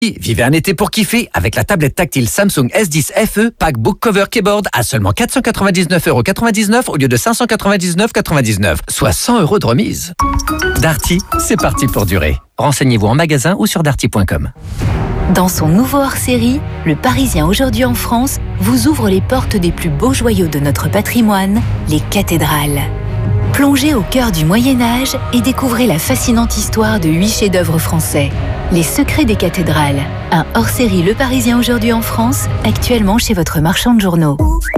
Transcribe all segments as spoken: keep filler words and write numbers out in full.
Vivez un été pour kiffer avec la tablette tactile Samsung S dix F E Pack Book Cover Keyboard à seulement quatre cent quatre-vingt-dix-neuf euros quatre-vingt-dix-neuf au lieu de cinq cent quatre-vingt-dix-neuf euros quatre-vingt-dix-neuf, soit cent euros de remise. Darty, c'est parti pour durer. Renseignez-vous en magasin ou sur darty point com. Dans son nouveau hors-série, Le Parisien aujourd'hui en France vous ouvre les portes des plus beaux joyaux de notre patrimoine, les cathédrales. Plongez au cœur du Moyen-Âge et découvrez la fascinante histoire de huit chefs-d'œuvre français. Les secrets des cathédrales, un hors-série Le Parisien aujourd'hui en France, actuellement chez votre marchand de journaux.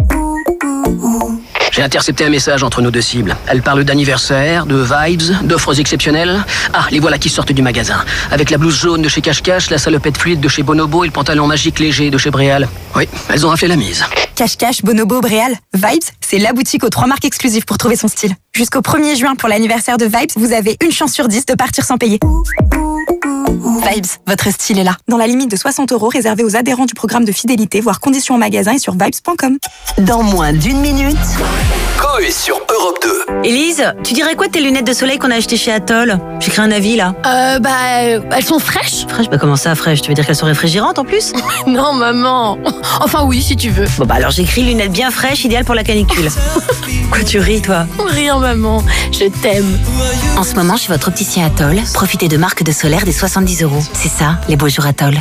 J'ai intercepté un message entre nos deux cibles. Elle parle d'anniversaire, de vibes, d'offres exceptionnelles. Ah, les voilà qui sortent du magasin. Avec la blouse jaune de chez Cache-Cache, la salopette fluide de chez Bonobo et le pantalon magique léger de chez Bréal. Oui, elles ont raflé la mise. Cache-Cache, Bonobo, Bréal, Vibes, c'est la boutique aux trois marques exclusives pour trouver son style. Jusqu'au premier juin pour l'anniversaire de Vibes, vous avez une chance sur dix de partir sans payer. Vibes, votre style est là. Dans la limite de soixante euros réservée aux adhérents du programme de fidélité, voire conditions en magasin et sur vibes point com. Dans moins d'une minute, Coé sur Europe deux. Élise, tu dirais quoi de tes lunettes de soleil qu'on a achetées chez Atoll? J'écris un avis là. Euh, bah, euh, elles sont fraîches. Fraîches? Bah comment ça fraîches? Tu veux dire qu'elles sont réfrigérantes en plus? Non, maman. Enfin oui, si tu veux. Bon bah alors j'écris lunettes bien fraîches, idéales pour la canicule. Quoi tu ris toi? Rien, maman. Je t'aime. En ce moment, chez votre opticien Atoll, profitez de marques de solaire des soixante-dix euros. C'est ça, les beaux jours Atoll.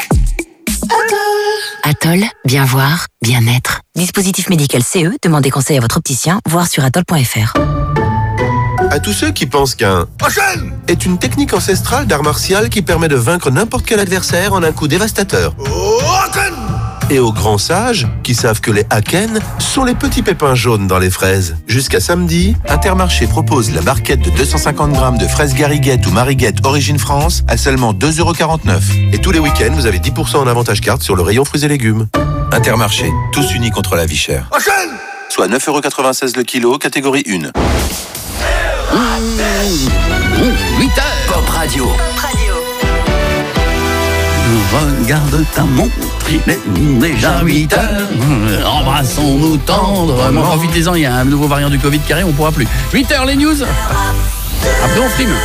Atoll, bien voir, bien être. Dispositif médical C E, demandez conseil à votre opticien, voir sur atoll point f r. À tous ceux qui pensent qu'un Haken est une technique ancestrale d'art martial qui permet de vaincre n'importe quel adversaire en un coup dévastateur. Haken Et aux grands sages qui savent que les Haken sont les petits pépins jaunes dans les fraises. Jusqu'à samedi, Intermarché propose la barquette de deux cent cinquante grammes de fraises Gariguette ou Mariguette Origine France à seulement deux euros quarante-neuf. Et tous les week-ends, vous avez dix pour cent en avantage carte sur le rayon fruits et légumes. Intermarché, tous unis contre la vie chère. Haken Soit neuf euros quatre-vingt-seize le kilo, catégorie un. huit heures. Pop Radio. Regarde ta montre, il est déjà huit heures. Embrassons-nous tendrement. Profitez-en, il y a un nouveau variant du Covid qui arrive, on ne pourra plus. huit heures les news. Après on frime.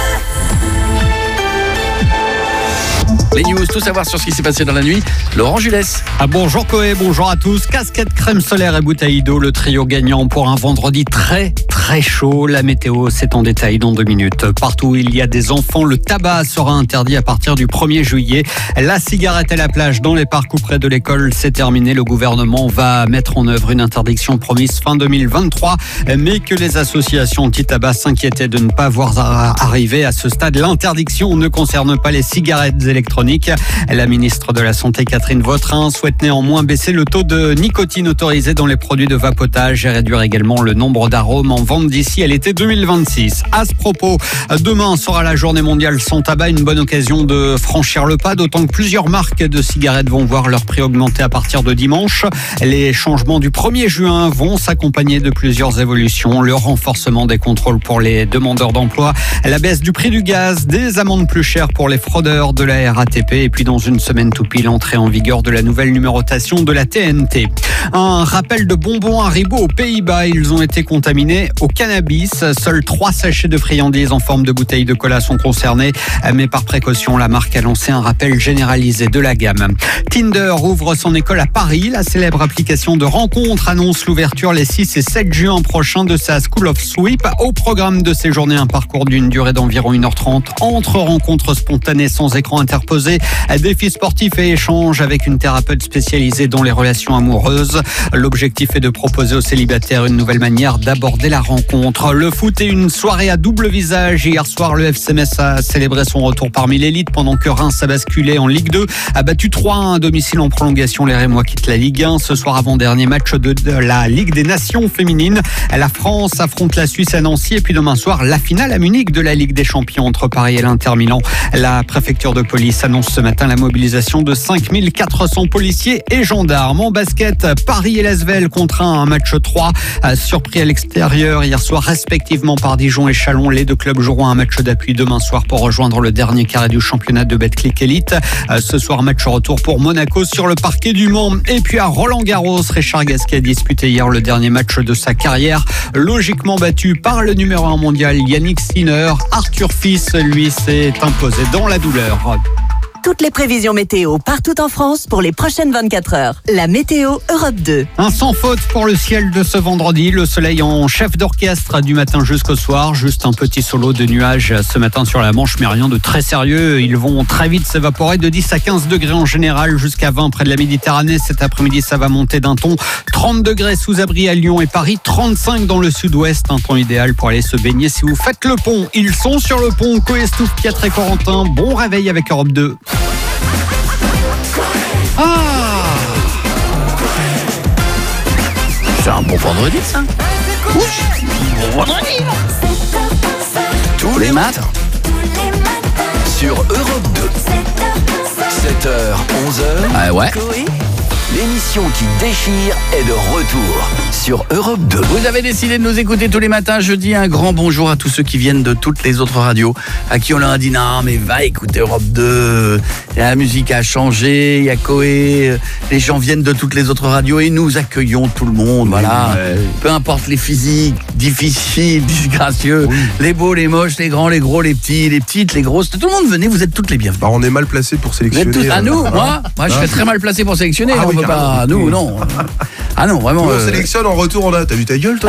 Les news, tout savoir sur ce qui s'est passé dans la nuit. Laurent Jules. Ah, bonjour Coé, bonjour à tous. Casquette, crème solaire et bouteille d'eau, le trio gagnant pour un vendredi très très chaud. La météo, c'est en détail dans deux minutes. Partout où il y a des enfants, le tabac sera interdit à partir du premier juillet. La cigarette à la plage dans les parcs ou près de l'école, c'est terminé. Le gouvernement va mettre en œuvre une interdiction promise fin deux mille vingt-trois, mais que les associations anti-tabac s'inquiétaient de ne pas voir arriver à ce stade. L'interdiction ne concerne pas les cigarettes électroniques. La ministre de la Santé, Catherine Vautrin, souhaite néanmoins baisser le taux de nicotine autorisé dans les produits de vapotage et réduire également le nombre d'arômes en vente d'ici à l'été deux mille vingt-six. À ce propos, demain sera la journée mondiale sans tabac, une bonne occasion de franchir le pas, d'autant que plusieurs marques de cigarettes vont voir leur prix augmenter à partir de dimanche. Les changements du premier juin vont s'accompagner de plusieurs évolutions, le renforcement des contrôles pour les demandeurs d'emploi, la baisse du prix du gaz, des amendes plus chères pour les fraudeurs de la R A T P et puis dans une semaine tout pile, entrée en vigueur de la nouvelle numérotation de la T N T. Un rappel de bonbons Haribo aux Pays-Bas, ils ont été contaminés au cannabis. Seuls trois sachets de friandises en forme de bouteilles de cola sont concernés, mais par précaution, la marque a lancé un rappel généralisé de la gamme. Tinder ouvre son école à Paris. La célèbre application de rencontres annonce l'ouverture les six et sept juin prochains de sa School of Sweep. Au programme de ces journées, un parcours d'une durée d'environ une heure trente entre rencontres spontanées sans écran interposé, défis sportifs et échanges avec une thérapeute spécialisée dans les relations amoureuses. L'objectif est de proposer aux célibataires une nouvelle manière d'aborder la rencontre. Le foot est une soirée à double visage. Hier soir, le F C Metz a célébré son retour parmi l'élite pendant que Reims a basculé en Ligue deux. A battu trois à un à domicile en prolongation. Les Rémois quittent la Ligue un. Ce soir, avant-dernier match de la Ligue des Nations féminines. La France affronte la Suisse à Nancy. Et puis demain soir, la finale à Munich de la Ligue des Champions entre Paris et l'Inter Milan. La préfecture de police annonce ce matin la mobilisation de cinq mille quatre cents policiers et gendarmes. En basket, Paris et l'Asvel contraint un match trois. Surpris à l'extérieur hier soir, respectivement par Dijon et Chalon. Les deux clubs joueront un match d'appui demain soir pour rejoindre le dernier carré du championnat de Betclic Elite. Ce soir, match retour pour Monaco sur le parquet du Mans. Et puis à Roland-Garros, Richard Gasquet a disputé hier le dernier match de sa carrière. Logiquement battu par le numéro un mondial Yannick Sinner. Arthur Fils, lui, s'est imposé dans la douleur. toutes les prévisions météo partout en France pour les prochaines vingt-quatre heures. La météo Europe deux. Un sans faute pour le ciel de ce vendredi. Le soleil en chef d'orchestre du matin jusqu'au soir. Juste un petit solo de nuages ce matin sur la Manche, mais rien de très sérieux. Ils vont très vite s'évaporer de dix à quinze degrés en général, jusqu'à vingt près de la Méditerranée. Cet après-midi, ça va monter d'un ton. trente degrés sous abri à Lyon et Paris. trente-cinq dans le sud-ouest. Un temps idéal pour aller se baigner si vous faites le pont. Ils sont sur le pont. Koé, Stouff, Pietre et Corentin. Bon réveil avec Europe deux. Ah, c'est un bon vendredi, ça. Ouch, bon vendredi. Tous les matins. Sur Europe deux. sept heures, onze heures. Ah ouais. L'émission qui déchire est de retour sur Europe deux. Vous avez décidé de nous écouter tous les matins. Je dis un grand bonjour à tous ceux qui viennent de toutes les autres radios, à qui on leur a dit non mais va écouter Europe deux. La musique a changé, il y a Koé, les gens viennent de toutes les autres radios et nous accueillons tout le monde. Voilà. Ouais. Peu importe les physiques, difficiles, disgracieux, oui. Les beaux, les moches, les grands, les gros, les petits, les petites, les grosses. Tout le monde venez, vous êtes toutes les bienvenues. Bah, on est mal placé pour sélectionner. Vous êtes tous, à nous, moi, moi je serais très mal placé pour sélectionner. Ah, oui, pas, nous, non. Ah non, vraiment. Nous, on euh... sélectionne, en retour, on a. T'as vu ta gueule, toi?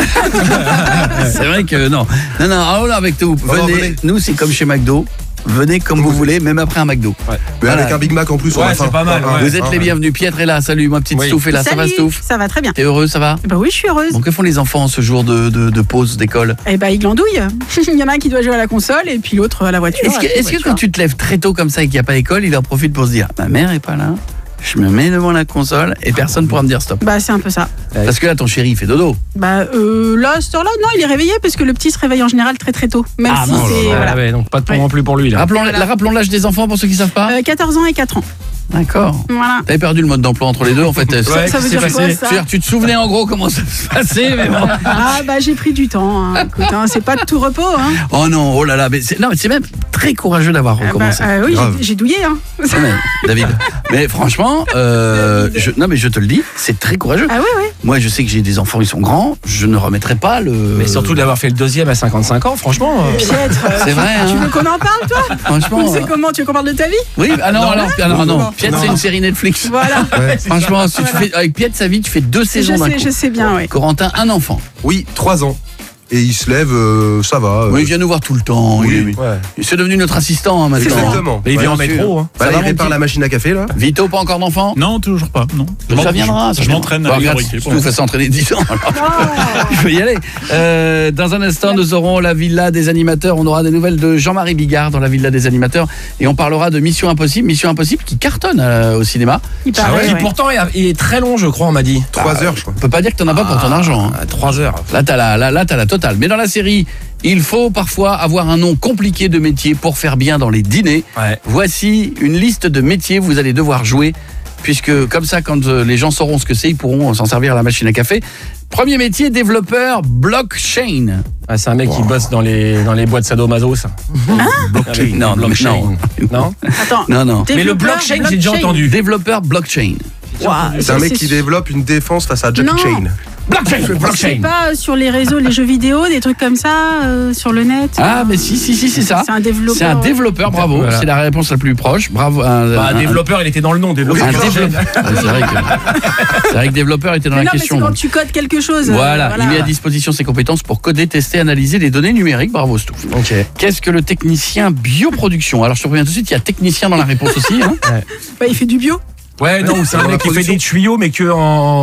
C'est vrai que non. Non, non, oh là, avec tout. Venez, non, venez. Nous, c'est comme chez McDo. Venez comme vous voulez, même après un McDo. Ouais. Mais voilà. Avec un Big Mac en plus, ouais, c'est pas mal. Ouais. Vous êtes ah, les bienvenus. Pietre est là. Salut, ma petite oui. Stouff est là. Salut, ça va, Stouff? Ça va très bien. T'es heureux, ça va? Bah oui, je suis heureuse. Bon, que font les enfants ce jour de, de, de pause d'école? Eh bah, ils glandouillent. Il y en a un qui doit jouer à la console et puis l'autre à la voiture. Est-ce que, est-ce que quand tu te lèves très tôt comme ça et qu'il n'y a pas école, il en profite pour se dire ma mère est pas là? Je me mets devant la console et personne pourra me dire stop. Bah c'est un peu ça. Parce que là ton chéri il fait dodo. Bah euh, là, cette heure-là, non, il est réveillé parce que le petit se réveille en général très très tôt. Même ah si non, c'est là, voilà. Ouais, donc pas de pont non plus pour lui là. Rappelons, voilà. Rappelons l'âge des enfants pour ceux qui savent pas. Euh, quatorze ans et quatre ans. D'accord. Voilà. T'avais perdu le mode d'emploi entre les deux en fait. Ouais, ça, ça veut dire quoi, ça dire, tu te souvenais en gros comment ça se passait mais bon. Ah bah j'ai pris du temps. Hein. Écoute, hein, c'est pas de tout repos. Hein. Oh non, oh là là, mais c'est, non mais c'est même très courageux d'avoir recommencé. Ah bah, euh, oui, j'ai, j'ai douillé. Hein. Non, mais, David, mais franchement, euh, je, non mais je te le dis, c'est très courageux. Ah oui, oui. Moi je sais que j'ai des enfants, ils sont grands, je ne remettrai pas le. Mais surtout d'avoir fait le deuxième à cinquante-cinq ans, franchement. Euh... Pietre, euh, c'est vrai. Tu hein. veux qu'on en parle, toi? Franchement. C'est comment? Tu veux qu'on parle de ta vie? Oui, ah non, non alors, alors non. non. Pietre, c'est une série Netflix. Voilà. Ouais. Franchement, si voilà. tu fais, avec Pietre sa vie, tu fais deux saisons je d'un sais, coup. Je sais bien, oui. Corentin, un enfant. Oui, trois ans. Et il se lève, euh, ça va. Euh... Oui, il vient nous voir tout le temps. Oui, il, est, ouais. il est devenu notre assistant hein, maintenant. Exactement. Mais il vient ouais, en métro. Hein. Bah, là, il répare la machine à café là. Vito, pas encore d'enfant? Non, toujours pas. Non. Je ça viendra. Ça je m'entraîne à fabriquer. Tu nous fais s'entraîner dix ans. Je vais y aller. Euh, dans un instant, nous aurons la villa des animateurs. On aura des nouvelles de Jean-Marie Bigard dans la villa des animateurs. Et on parlera de Mission Impossible. Mission Impossible qui cartonne euh, au cinéma. Il paraît, ah ouais, ouais. Qui pourtant est, il est très long, je crois, on m'a dit. Trois heures, je crois. On peut pas dire que t'en as pas ah, pour ton argent. Hein. Trois heures. Là, t'as la, là, là, t'as la totale. Mais dans la série, il faut parfois avoir un nom compliqué de métier pour faire bien dans les dîners. Ouais. Voici une liste de métiers que vous allez devoir jouer, puisque comme ça, quand les gens sauront ce que c'est, ils pourront s'en servir à la machine à café. Premier métier, développeur blockchain. Ah, c'est un mec wow. qui bosse dans les, dans les boîtes sadomaso, ça. Hein blockchain. Non, blockchain. Non. Non. Attends. Non, non. Mais le blockchain, blockchain. j'ai déjà entendu. Développeur blockchain. Wow. C'est un mec qui développe une défense face à Jackie Chain. Blockchain, blockchain. C'est pas sur les réseaux, les jeux vidéo, des trucs comme ça, euh, sur le net. Ah, mais si, si, si, c'est ça. C'est un développeur. C'est un développeur, bravo. Voilà. C'est la réponse la plus proche. Bravo. Un, bah, un, un développeur, il était dans le nom. Développeur. Un développeur. c'est, vrai que, c'est vrai que développeur était dans mais la non, question. Mais c'est quand tu codes quelque chose. Voilà. voilà. Il met à disposition ses compétences pour coder, tester, analyser les données numériques. Bravo, Stouff. Okay. Qu'est-ce que le technicien bioproduction? Alors, je te préviens tout de suite, il y a technicien dans la réponse aussi. Hein. Ouais. Bah, il fait du bio. Ouais, non, c'est un mec qui fait des tuyaux, mais que en,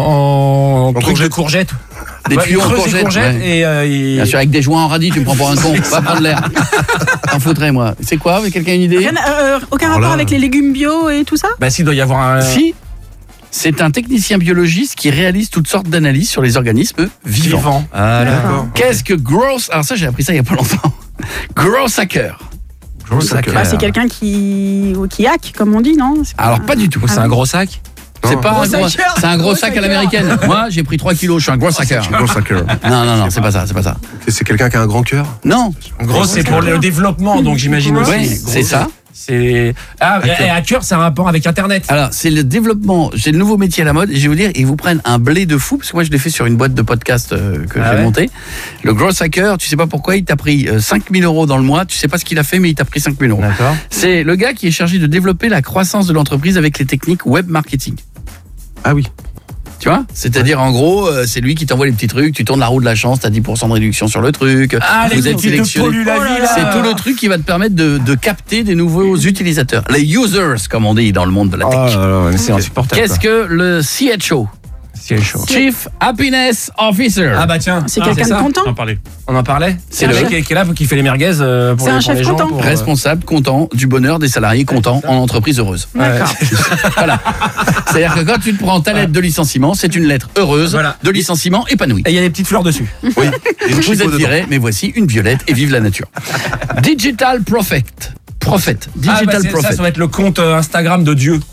en, en truc de courgette. Des ouais, tuyaux en courgette, courgette ouais. et euh, il... Bien sûr, avec des joints en radis, tu me prends pour un con. Va prendre l'air. T'en foutrais, moi. C'est quoi? Quelqu'un a une idée? Rien, euh, Aucun Alors rapport là... avec les légumes bio et tout ça? Bah si, il doit y avoir un... Si. C'est un technicien biologiste qui réalise toutes sortes d'analyses sur les organismes vivants. Vivant. Ah, d'accord. Qu'est-ce que growth... Alors ça, j'ai appris ça il y a pas longtemps. Growth hacker. Bah, c'est quelqu'un qui... qui hack, comme on dit, non? Pas... Alors, pas du tout. C'est un gros sac? C'est pas un gros, c'est un gros sac à l'américaine. Moi, j'ai pris trois kilos, je suis un gros sacker. Non, non, non, c'est pas ça, c'est pas ça. C'est quelqu'un qui a un grand cœur? Non. En gros, c'est pour le développement, donc j'imagine aussi. Oui, c'est ça. C'est ah, et hacker, c'est un rapport avec Internet. Alors, c'est le développement, j'ai le nouveau métier à la mode, et je vais vous dire, ils vous prennent un blé de fou, parce que moi je l'ai fait sur une boîte de podcast euh, que Ah j'ai ouais. montée. Le Growth Hacker, tu sais pas pourquoi, il t'a pris euh, cinq mille euros dans le mois, tu sais pas ce qu'il a fait, mais il t'a pris cinq mille euros. D'accord. C'est le gars qui est chargé de développer la croissance de l'entreprise avec les techniques web marketing. Ah oui. Tu vois, c'est-à-dire en gros, euh, c'est lui qui t'envoie les petits trucs, tu tournes la roue de la chance, t'as dix pour cent de réduction sur le truc, Ah, les vous êtes trucs qui te sélectionné. polluent la vie, là. C'est tout le truc qui va te permettre de, de capter des nouveaux utilisateurs. Les users, comme on dit dans le monde de la tech. Oh là là, mais c'est insupportable. Qu'est-ce que le C H O? C H O. Chief Happiness Officer. Ah bah tiens, C'est ah, quelqu'un ça de content. On en parlait. On en parlait. C'est C'est le le- mec qui est- qui est là, qui fait les merguez euh, pour C'est les, un pour chef les gens. content. pour, euh, Responsable, content du bonheur des salariés, content en entreprise heureuse. D'accord. Voilà. C'est-à-dire que quand tu te prends ta lettre de licenciement, c'est une lettre heureuse Voilà. de licenciement épanouie. Et il y a des petites fleurs dessus. Oui. Et une Vous chico êtes dedans. viré, mais voici une violette et vive la nature. Digital Prophet. Prophet. Ah, Digital bah, c'est- Prophet. ça, ça va être le compte euh, Instagram de Dieu.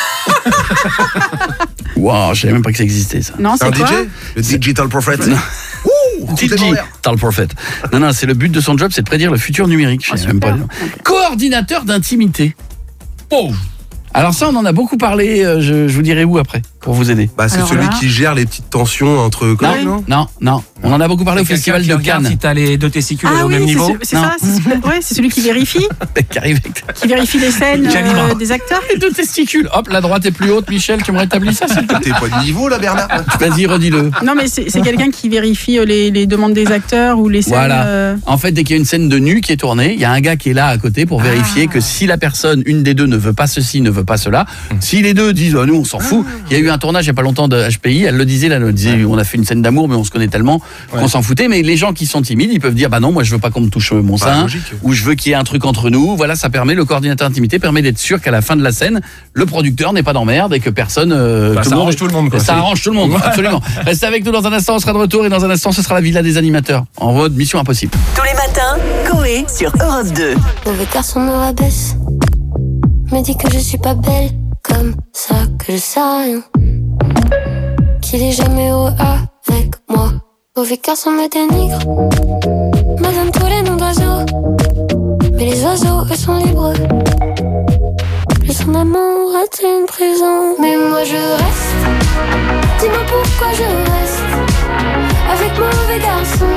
Waouh, je savais même pas que ça existait ça. Non, C'est un c'est quoi? D J Le Digital Prophet. Ouh, Digital Prophet. Non, non, c'est le but de son job, c'est de prédire le futur numérique. Je Ah, sais même pas. super. Coordinateur d'intimité. Oh. Alors ça, on en a beaucoup parlé. euh, Je, je vous dirai où après pour vous aider. Bah, c'est Alors celui là- qui gère les petites tensions entre collègues, non, Non, non. On en a beaucoup parlé au C'est quelqu'un festival qui de regarde Cannes. Si t'as les deux testicules Ah au oui, même c'est niveau. ce- c'est Non. ça. C'est ouais, c'est celui qui vérifie, qui arrive avec qui vérifie les scènes Calibre. euh, des acteurs. les deux testicules. Hop, la droite est plus haute. Michel, tu me rétablis ça, s'il te plaît. T'es pas de niveau, là, Bernard? Vas-y, redis-le. Non, mais c'est c'est quelqu'un qui vérifie euh, les, les demandes des acteurs ou les scènes. Voilà. euh, En fait, dès qu'il y a une scène de nu qui est tournée, il y a un gars qui est là à côté pour vérifier Ah. que si la personne, une des deux, ne veut pas ceci, ne veut pas cela, si les deux disent, ah, nous, on s'en fout. Il y a eu un tournage il y a pas longtemps de H P I, elle le disait, là, elle le disait, on a fait une scène d'amour, mais on se connaît tellement Ouais. qu'on s'en foutait. Mais les gens qui sont timides, ils peuvent dire, bah non, moi, je veux pas qu'on me touche mon Bah, sein, logique. ou je veux qu'il y ait un truc entre nous. Voilà, ça permet, le coordinateur d'intimité permet d'être sûr qu'à la fin de la scène, le producteur n'est pas d'emmerde et que personne. euh, Bah, tout ça le monde- arrange tout le monde, quoi. Ça C'est- arrange tout le monde, Ouais. absolument. Restez avec nous dans un instant, on sera de retour et dans un instant, ce sera la villa des animateurs en mode Mission Impossible. Tous les matins, Coé sur Europe deux. Mauvais garçon me rabaisse, me dit que je suis pas belle, comme ça que je sais rien, qu'il est jamais heureux avec moi. Mauvais garçon me dénigre, me donne tous les noms d'oiseaux, mais les oiseaux eux sont libres. Plus son amour est une prison, mais moi je reste. Dis-moi pourquoi je reste avec mauvais garçon.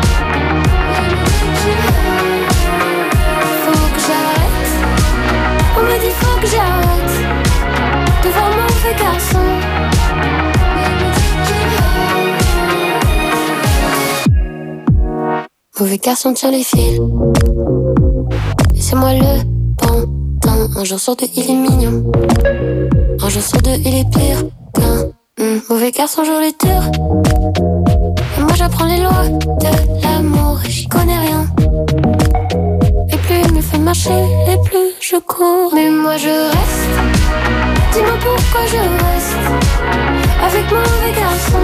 Faut que j'arrête. On me dit faut que j'arrête de voir mauvais garçon. Mauvais garçon tire les fils, et c'est moi le pantin. Un jour sur deux il est mignon, un jour sur deux il est pire qu'un mm. Mauvais garçon joue les durs, et moi j'apprends les lois de l'amour et j'y connais rien. Et plus il me fait marcher, et plus je cours. Mais moi je reste. Dis-moi pourquoi je reste avec mauvais garçon.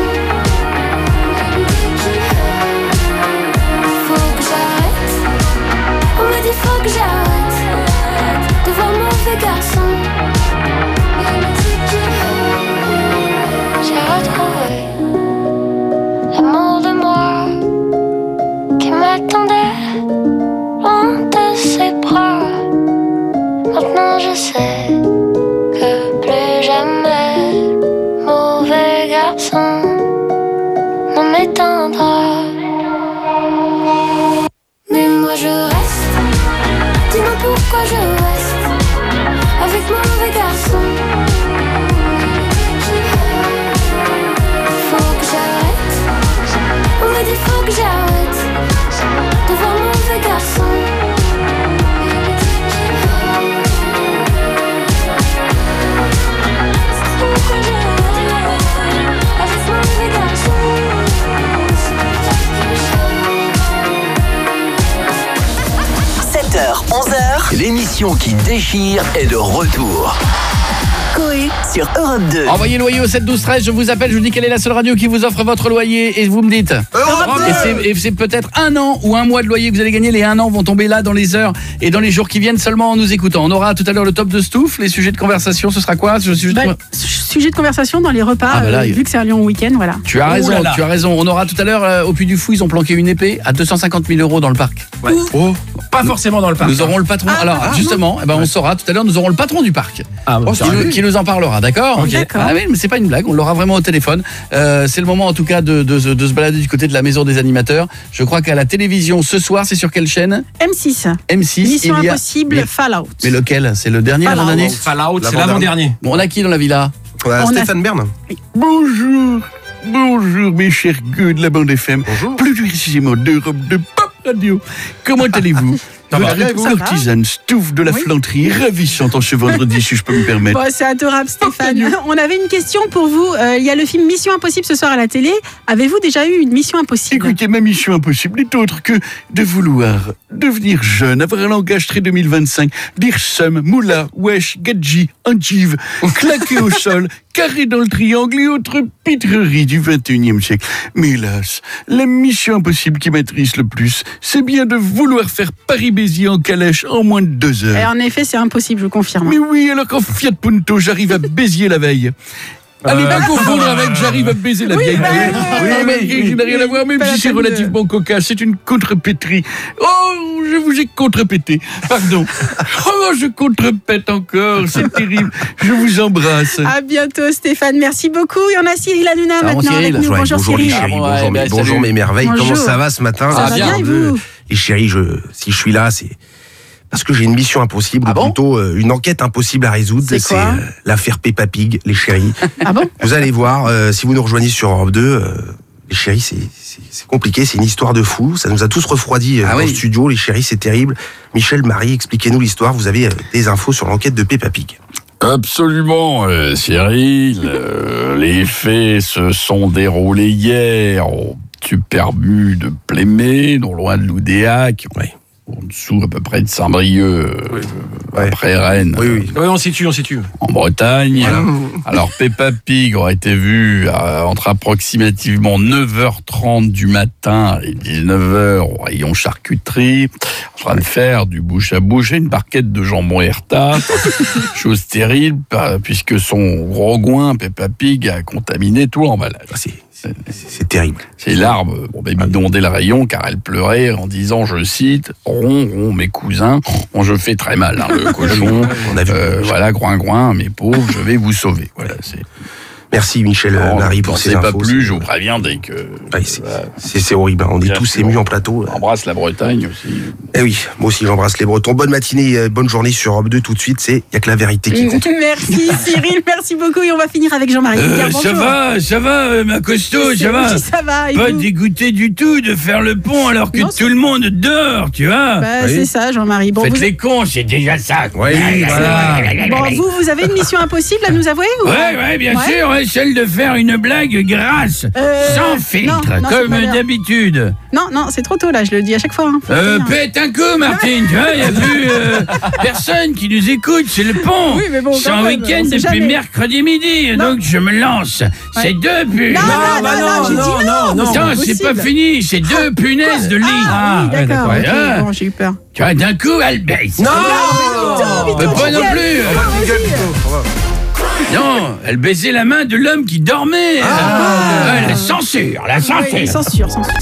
Faut que j'arrête. On me dit faut que j'arrête de voir mauvais garçon. J'ai retrouvé l'amour de moi qui m'attendait loin de ses bras. Maintenant je sais que plus jamais mauvais garçon ne m'éteindra. Mais moi je reste. Dis-moi pourquoi je reste avec mauvais garçon. Faut que j'arrête. On me dit faut que j'arrête de voir mauvais garçon. sept heures, onze heures. L'émission qui déchire est de retour. Coé sur Europe deux. Envoyez loyer au sept douze treize, je vous appelle, je vous dis quelle est la seule radio qui vous offre votre loyer et vous me dites. Europe Et c'est- Et c'est peut-être un an ou un mois de loyer que vous allez gagner. Les un an vont tomber là dans les heures et dans les jours qui viennent seulement en nous écoutant. On aura tout à l'heure le top de Stouff, les sujets de conversation, ce sera quoi? Ce sujet de Bah, con- sujet de conversation dans les repas, Ah bah là, euh, il- vu que c'est un Lyon week-end, voilà. Tu as raison, tu as raison. On aura tout à l'heure, euh, au Puy du Fou, ils ont planqué une épée à deux cent cinquante mille euros dans le parc. Ouais. Oh, pas forcément dans le parc. Nous aurons le patron. Ah, alors, ah, justement, eh ben, on saura tout à l'heure, nous aurons le patron du parc. Ah, bon, qui, sérieux nous, qui nous en parlera, d'accord Ok. D'accord. Ah oui, mais c'est pas une blague, on l'aura vraiment au téléphone. Euh, c'est le moment, en tout cas, de, de, de se balader du côté de la maison des animateurs. Je crois qu'à la télévision, ce soir, c'est sur quelle chaîne M six. M six. Mission il y a... Impossible, mais, Fallout. mais lequel? C'est le dernier, Fallout. l'avant-dernier Fallout, c'est l'avant-dernier. Bon, on a qui dans la villa? Voilà, On a- Stéphane Bern. Bonjour, bonjour mes chers gueux de la bande F M. Bonjour. Plus précisément d'Europe de Pop Radio. Comment allez-vous? Ça va, Votre ça va. courtisane Stouff de la Oui. Flanterie, ravissante en ce vendredi, si je peux me permettre. Bon, c'est adorable, Stéphane. On avait une question pour vous. Euh, Il y a le film Mission Impossible ce soir à la télé. Avez-vous déjà eu une mission impossible? Écoutez, ma mission impossible n'est autre que de vouloir devenir jeune, avoir un langage très deux mille vingt-cinq, dire somme, moula, wesh, gadji, anjive, claquer au sol, carré dans le triangle et autres pitreries du vingt et unième siècle. Mais hélas, la mission impossible qui m'intéresse le plus, c'est bien de vouloir faire Paris-Béziers en calèche en moins de deux heures. Et en effet, c'est impossible, je confirme. Mais oui, alors qu'en Fiat Punto, j'arrive à Béziers la veille. Allez, pas confondre avec j'arrive à baiser la vieille. bah, Oui, oui, mais oui, je n'ai rien à voir, même pas la si c'est peine de- relativement cocasse, c'est une contrepétrie. Oh, je vous ai contrepété. Pardon. Oh, je contrepète encore, c'est terrible. Je vous embrasse. À bientôt, Stéphane. Merci beaucoup. Il y en a Cyril Hanouna Ah, bon, maintenant Cyril. avec nous. Ouais, Bonjour, bonjour les Cyril. chéris, Ah, bon, bonjour, ouais, mes, bah, bonjour salut. mes merveilles. Bonjour. Comment ça va ce matin? Ça Ah, va bien, bien et deux. vous? Et chérie, je, si je suis là, c'est parce que j'ai une mission impossible, Ah ou bon plutôt euh, une enquête impossible à résoudre. C'est quoi euh, l'affaire Peppa Pig, les chéris. Ah bon? Vous allez voir, euh, si vous nous rejoignez sur Europe deux, euh, les chéris, c'est, c'est, c'est compliqué, c'est une histoire de fou. Ça nous a tous refroidis euh, Ah dans oui. le studio. Les chéris, c'est terrible. Michel, Marie, expliquez-nous l'histoire. Vous avez euh, des infos sur l'enquête de Peppa Pig. Absolument, euh, Cyril. Euh, les faits se sont déroulés hier au superbu de Plémé, non loin de Loudéac, en dessous à peu près de Saint-Brieuc, euh, après Rennes. Oui, oui. Oui, on situe, on situe. En Bretagne. Alors Peppa Pig aurait été vue à- entre approximativement neuf heures trente du matin et dix-neuf heures au rayon charcuterie, en train de faire du bouche à bouche et une barquette de jambon Herta. Chose terrible, pa- puisque son gros goin, Peppa Pig, a contaminé tout l'emballage. C'est, c'est, c'est terrible. Ces larmes ont même inondé le rayon car elle pleurait en disant, je cite, « Ron, ron, mes cousins, bon, je fais très mal, hein, le cochon. On a vu. Euh, voilà, groin, groin, mes pauvres, je vais vous sauver. » Voilà, c'est... Merci Michel, euh, Non, Marie, ne pour ces pensez infos. pas plus, je vous préviens dès que... Ouais, c'est, c'est, c'est horrible. hein. On est Bien tous sûr. émus en plateau. On embrasse la Bretagne aussi. Eh oui, moi aussi j'embrasse les Bretons. Bonne matinée, euh, bonne journée sur Europe deux tout de suite. C'est y a que la vérité qui compte. Merci Cyril, merci beaucoup. Et on va finir avec Jean-Marie. Euh, Bien, ça bonjour. va, ça va, euh, ma costaud, C'est- ça va. oui, ça va, et Pas vous dégoûté du tout de faire le pont alors que Non, tout le monde dort, tu vois. Bah, c'est ça, Jean-Marie. Bon, Faites vous... les cons, c'est déjà ça. Oui, voilà. bon, vous, vous avez une mission impossible à nous avouer ou... Ouais, ouais, bien Ouais. sûr, ouais, celle de faire une blague grasse, Euh, sans filtre, non, non, c'est comme pas bien. d'habitude. Non, non, c'est trop tôt là, je le dis à chaque fois. Hein. Faut Euh, finir. pète un coup, Martine, tu vois, il n'y a plus euh, personne qui nous écoute, c'est le pont. Oui, mais bon, c'est quand un même, week-end on sait depuis jamais. mercredi midi, Non. donc je me lance. C'est deux pulls. Non, non, non, non, j'ai dit non, non, Attends, c'est c'est pas possible. fini, c'est deux punaises de lit. Ah, oui, d'accord. ouais, ok, hein. bon, j'ai eu peur. Tu vois, d'un coup, elle baisse. Non, Mais pas non plus. Non, elle baisait la main de l'homme qui dormait. Ah. Ouais, la censure, la censure. Oui, censure, censure.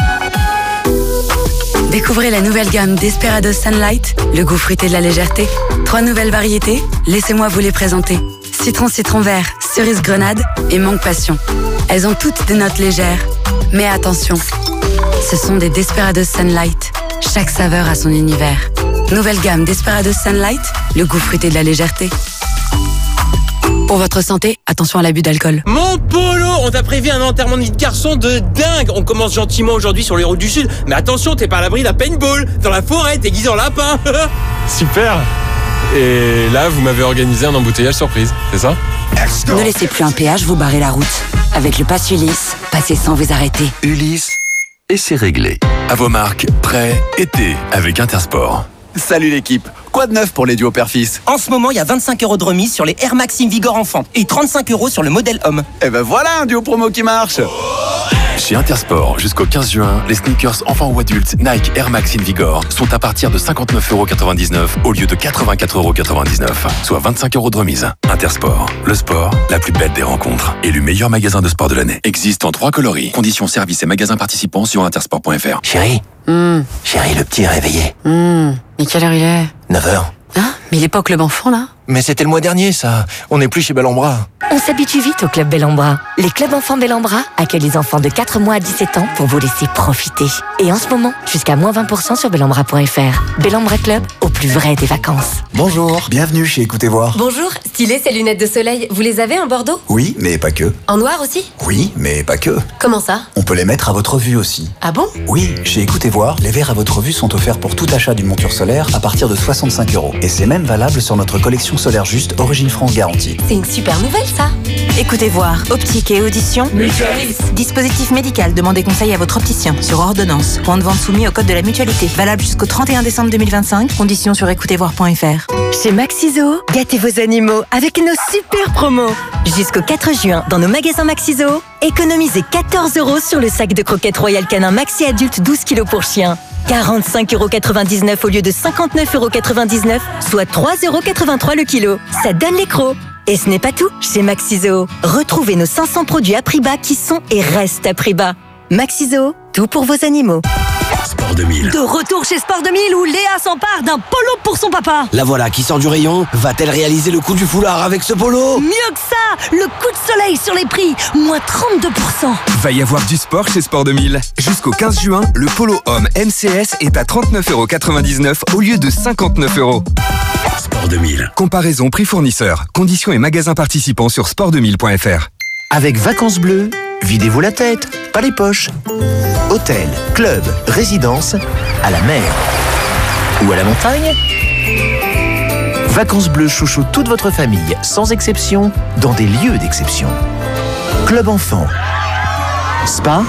Découvrez la nouvelle gamme Desperados Sunlight, le goût fruité de la légèreté. Trois nouvelles variétés, laissez-moi vous les présenter. Citron citron vert, cerise grenade et mangue passion. Elles ont toutes des notes légères. Mais attention, ce sont des Desperados Sunlight. Chaque saveur a son univers. Nouvelle gamme Desperados Sunlight, le goût fruité de la légèreté. Pour votre santé, attention à l'abus d'alcool. Mon Polo, on t'a prévu un enterrement de vie de garçon de dingue. On commence gentiment aujourd'hui sur les routes du Sud. Mais attention, t'es pas à l'abri d'un paintball. Dans la forêt, déguisé en lapin. Super. Et là, vous m'avez organisé un embouteillage surprise, c'est ça? Ne laissez plus un péage vous barrer la route. Avec le pass Ulysse, passez sans vous arrêter. Ulysse, et c'est réglé. À vos marques, prêt, été, avec Intersport. Salut l'équipe. Quoi de neuf pour les duos père-fils? En ce moment, il y a vingt-cinq euros de remise sur les Air Max Invigor Enfant et trente-cinq euros sur le modèle homme. Eh ben voilà un duo promo qui marche. Chez Intersport, jusqu'au quinze juin, les sneakers enfants ou adultes Nike Air Max Invigor sont à partir de cinquante-neuf euros quatre-vingt-dix-neuf au lieu de quatre-vingt-quatre euros quatre-vingt-dix-neuf, soit vingt-cinq euros de remise. Intersport, le sport, la plus belle des rencontres. Élu meilleur magasin de sport de l'année. Existe en trois coloris. Conditions, services et magasins participants sur intersport point f r. Chérie, Mmh. chérie, le petit est réveillé. Mmh. Mais quelle heure il est? neuf heures. Hein? Mais il est pas au club enfant, là? Mais c'était le mois dernier, ça. On n'est plus chez Bellambra. On s'habitue vite au Club Bellambra. Les clubs enfants Bellambra accueillent les enfants de quatre mois à dix-sept ans pour vous laisser profiter. Et en ce moment, jusqu'à moins vingt pour cent sur bellambra point f r. Bellambra Club, au plus vrai des vacances. Bonjour, bienvenue chez Écoutez Voir. Bonjour, stylé ces lunettes de soleil. Vous les avez en Bordeaux? Oui, mais pas que. En noir aussi? Oui, mais pas que. Comment ça? On peut les mettre à votre vue aussi. Ah bon? Oui, chez Écoutez Voir, les verres à votre vue sont offerts pour tout achat d'une monture solaire à partir de soixante-cinq euros. Et c'est même valable sur notre collection solaire juste Origine France garantie. C'est une super nouvelle ça. Écoutez voir, optique et audition. Mutualis. Dispositif médical, demandez conseil à votre opticien sur ordonnance. Point de vente soumis au code de la mutualité. Valable jusqu'au trente et un décembre deux mille vingt-cinq. Conditions sur écoutez voir point f r. Chez Maxiso, gâtez vos animaux avec nos super promos. Jusqu'au quatre juin, dans nos magasins Maxiso, économisez quatorze euros sur le sac de croquettes Royal Canin Maxi Adulte douze kilos pour chien. quarante-cinq euros quatre-vingt-dix-neuf au lieu de cinquante-neuf euros quatre-vingt-dix-neuf, soit trois euros quatre-vingt-trois le kilo. Ça donne les crocs. Et ce n'est pas tout, chez Maxiso. Retrouvez nos cinq cents produits à prix bas qui sont et restent à prix bas. Maxiso, tout pour vos animaux. Sport deux mille. De retour chez Sport deux mille où Léa s'empare d'un polo pour son papa. La voilà qui sort du rayon. Va-t-elle réaliser le coup du foulard avec ce polo? Mieux que ça, le coup de soleil sur les prix, moins trente-deux pour cent. Va y avoir du sport chez Sport deux mille. Jusqu'au quinze juin, le polo homme M C S est à trente-neuf euros quatre-vingt-dix-neuf au lieu de cinquante-neuf euros. Sport deux mille. Comparaison prix fournisseur. Conditions et magasins participants sur sport deux mille point f r. Avec Vacances Bleues, videz-vous la tête, pas les poches. Hôtel, club, résidence, à la mer ou à la montagne. Vacances Bleues chouchoute toute votre famille, sans exception, dans des lieux d'exception. Club enfant, spa,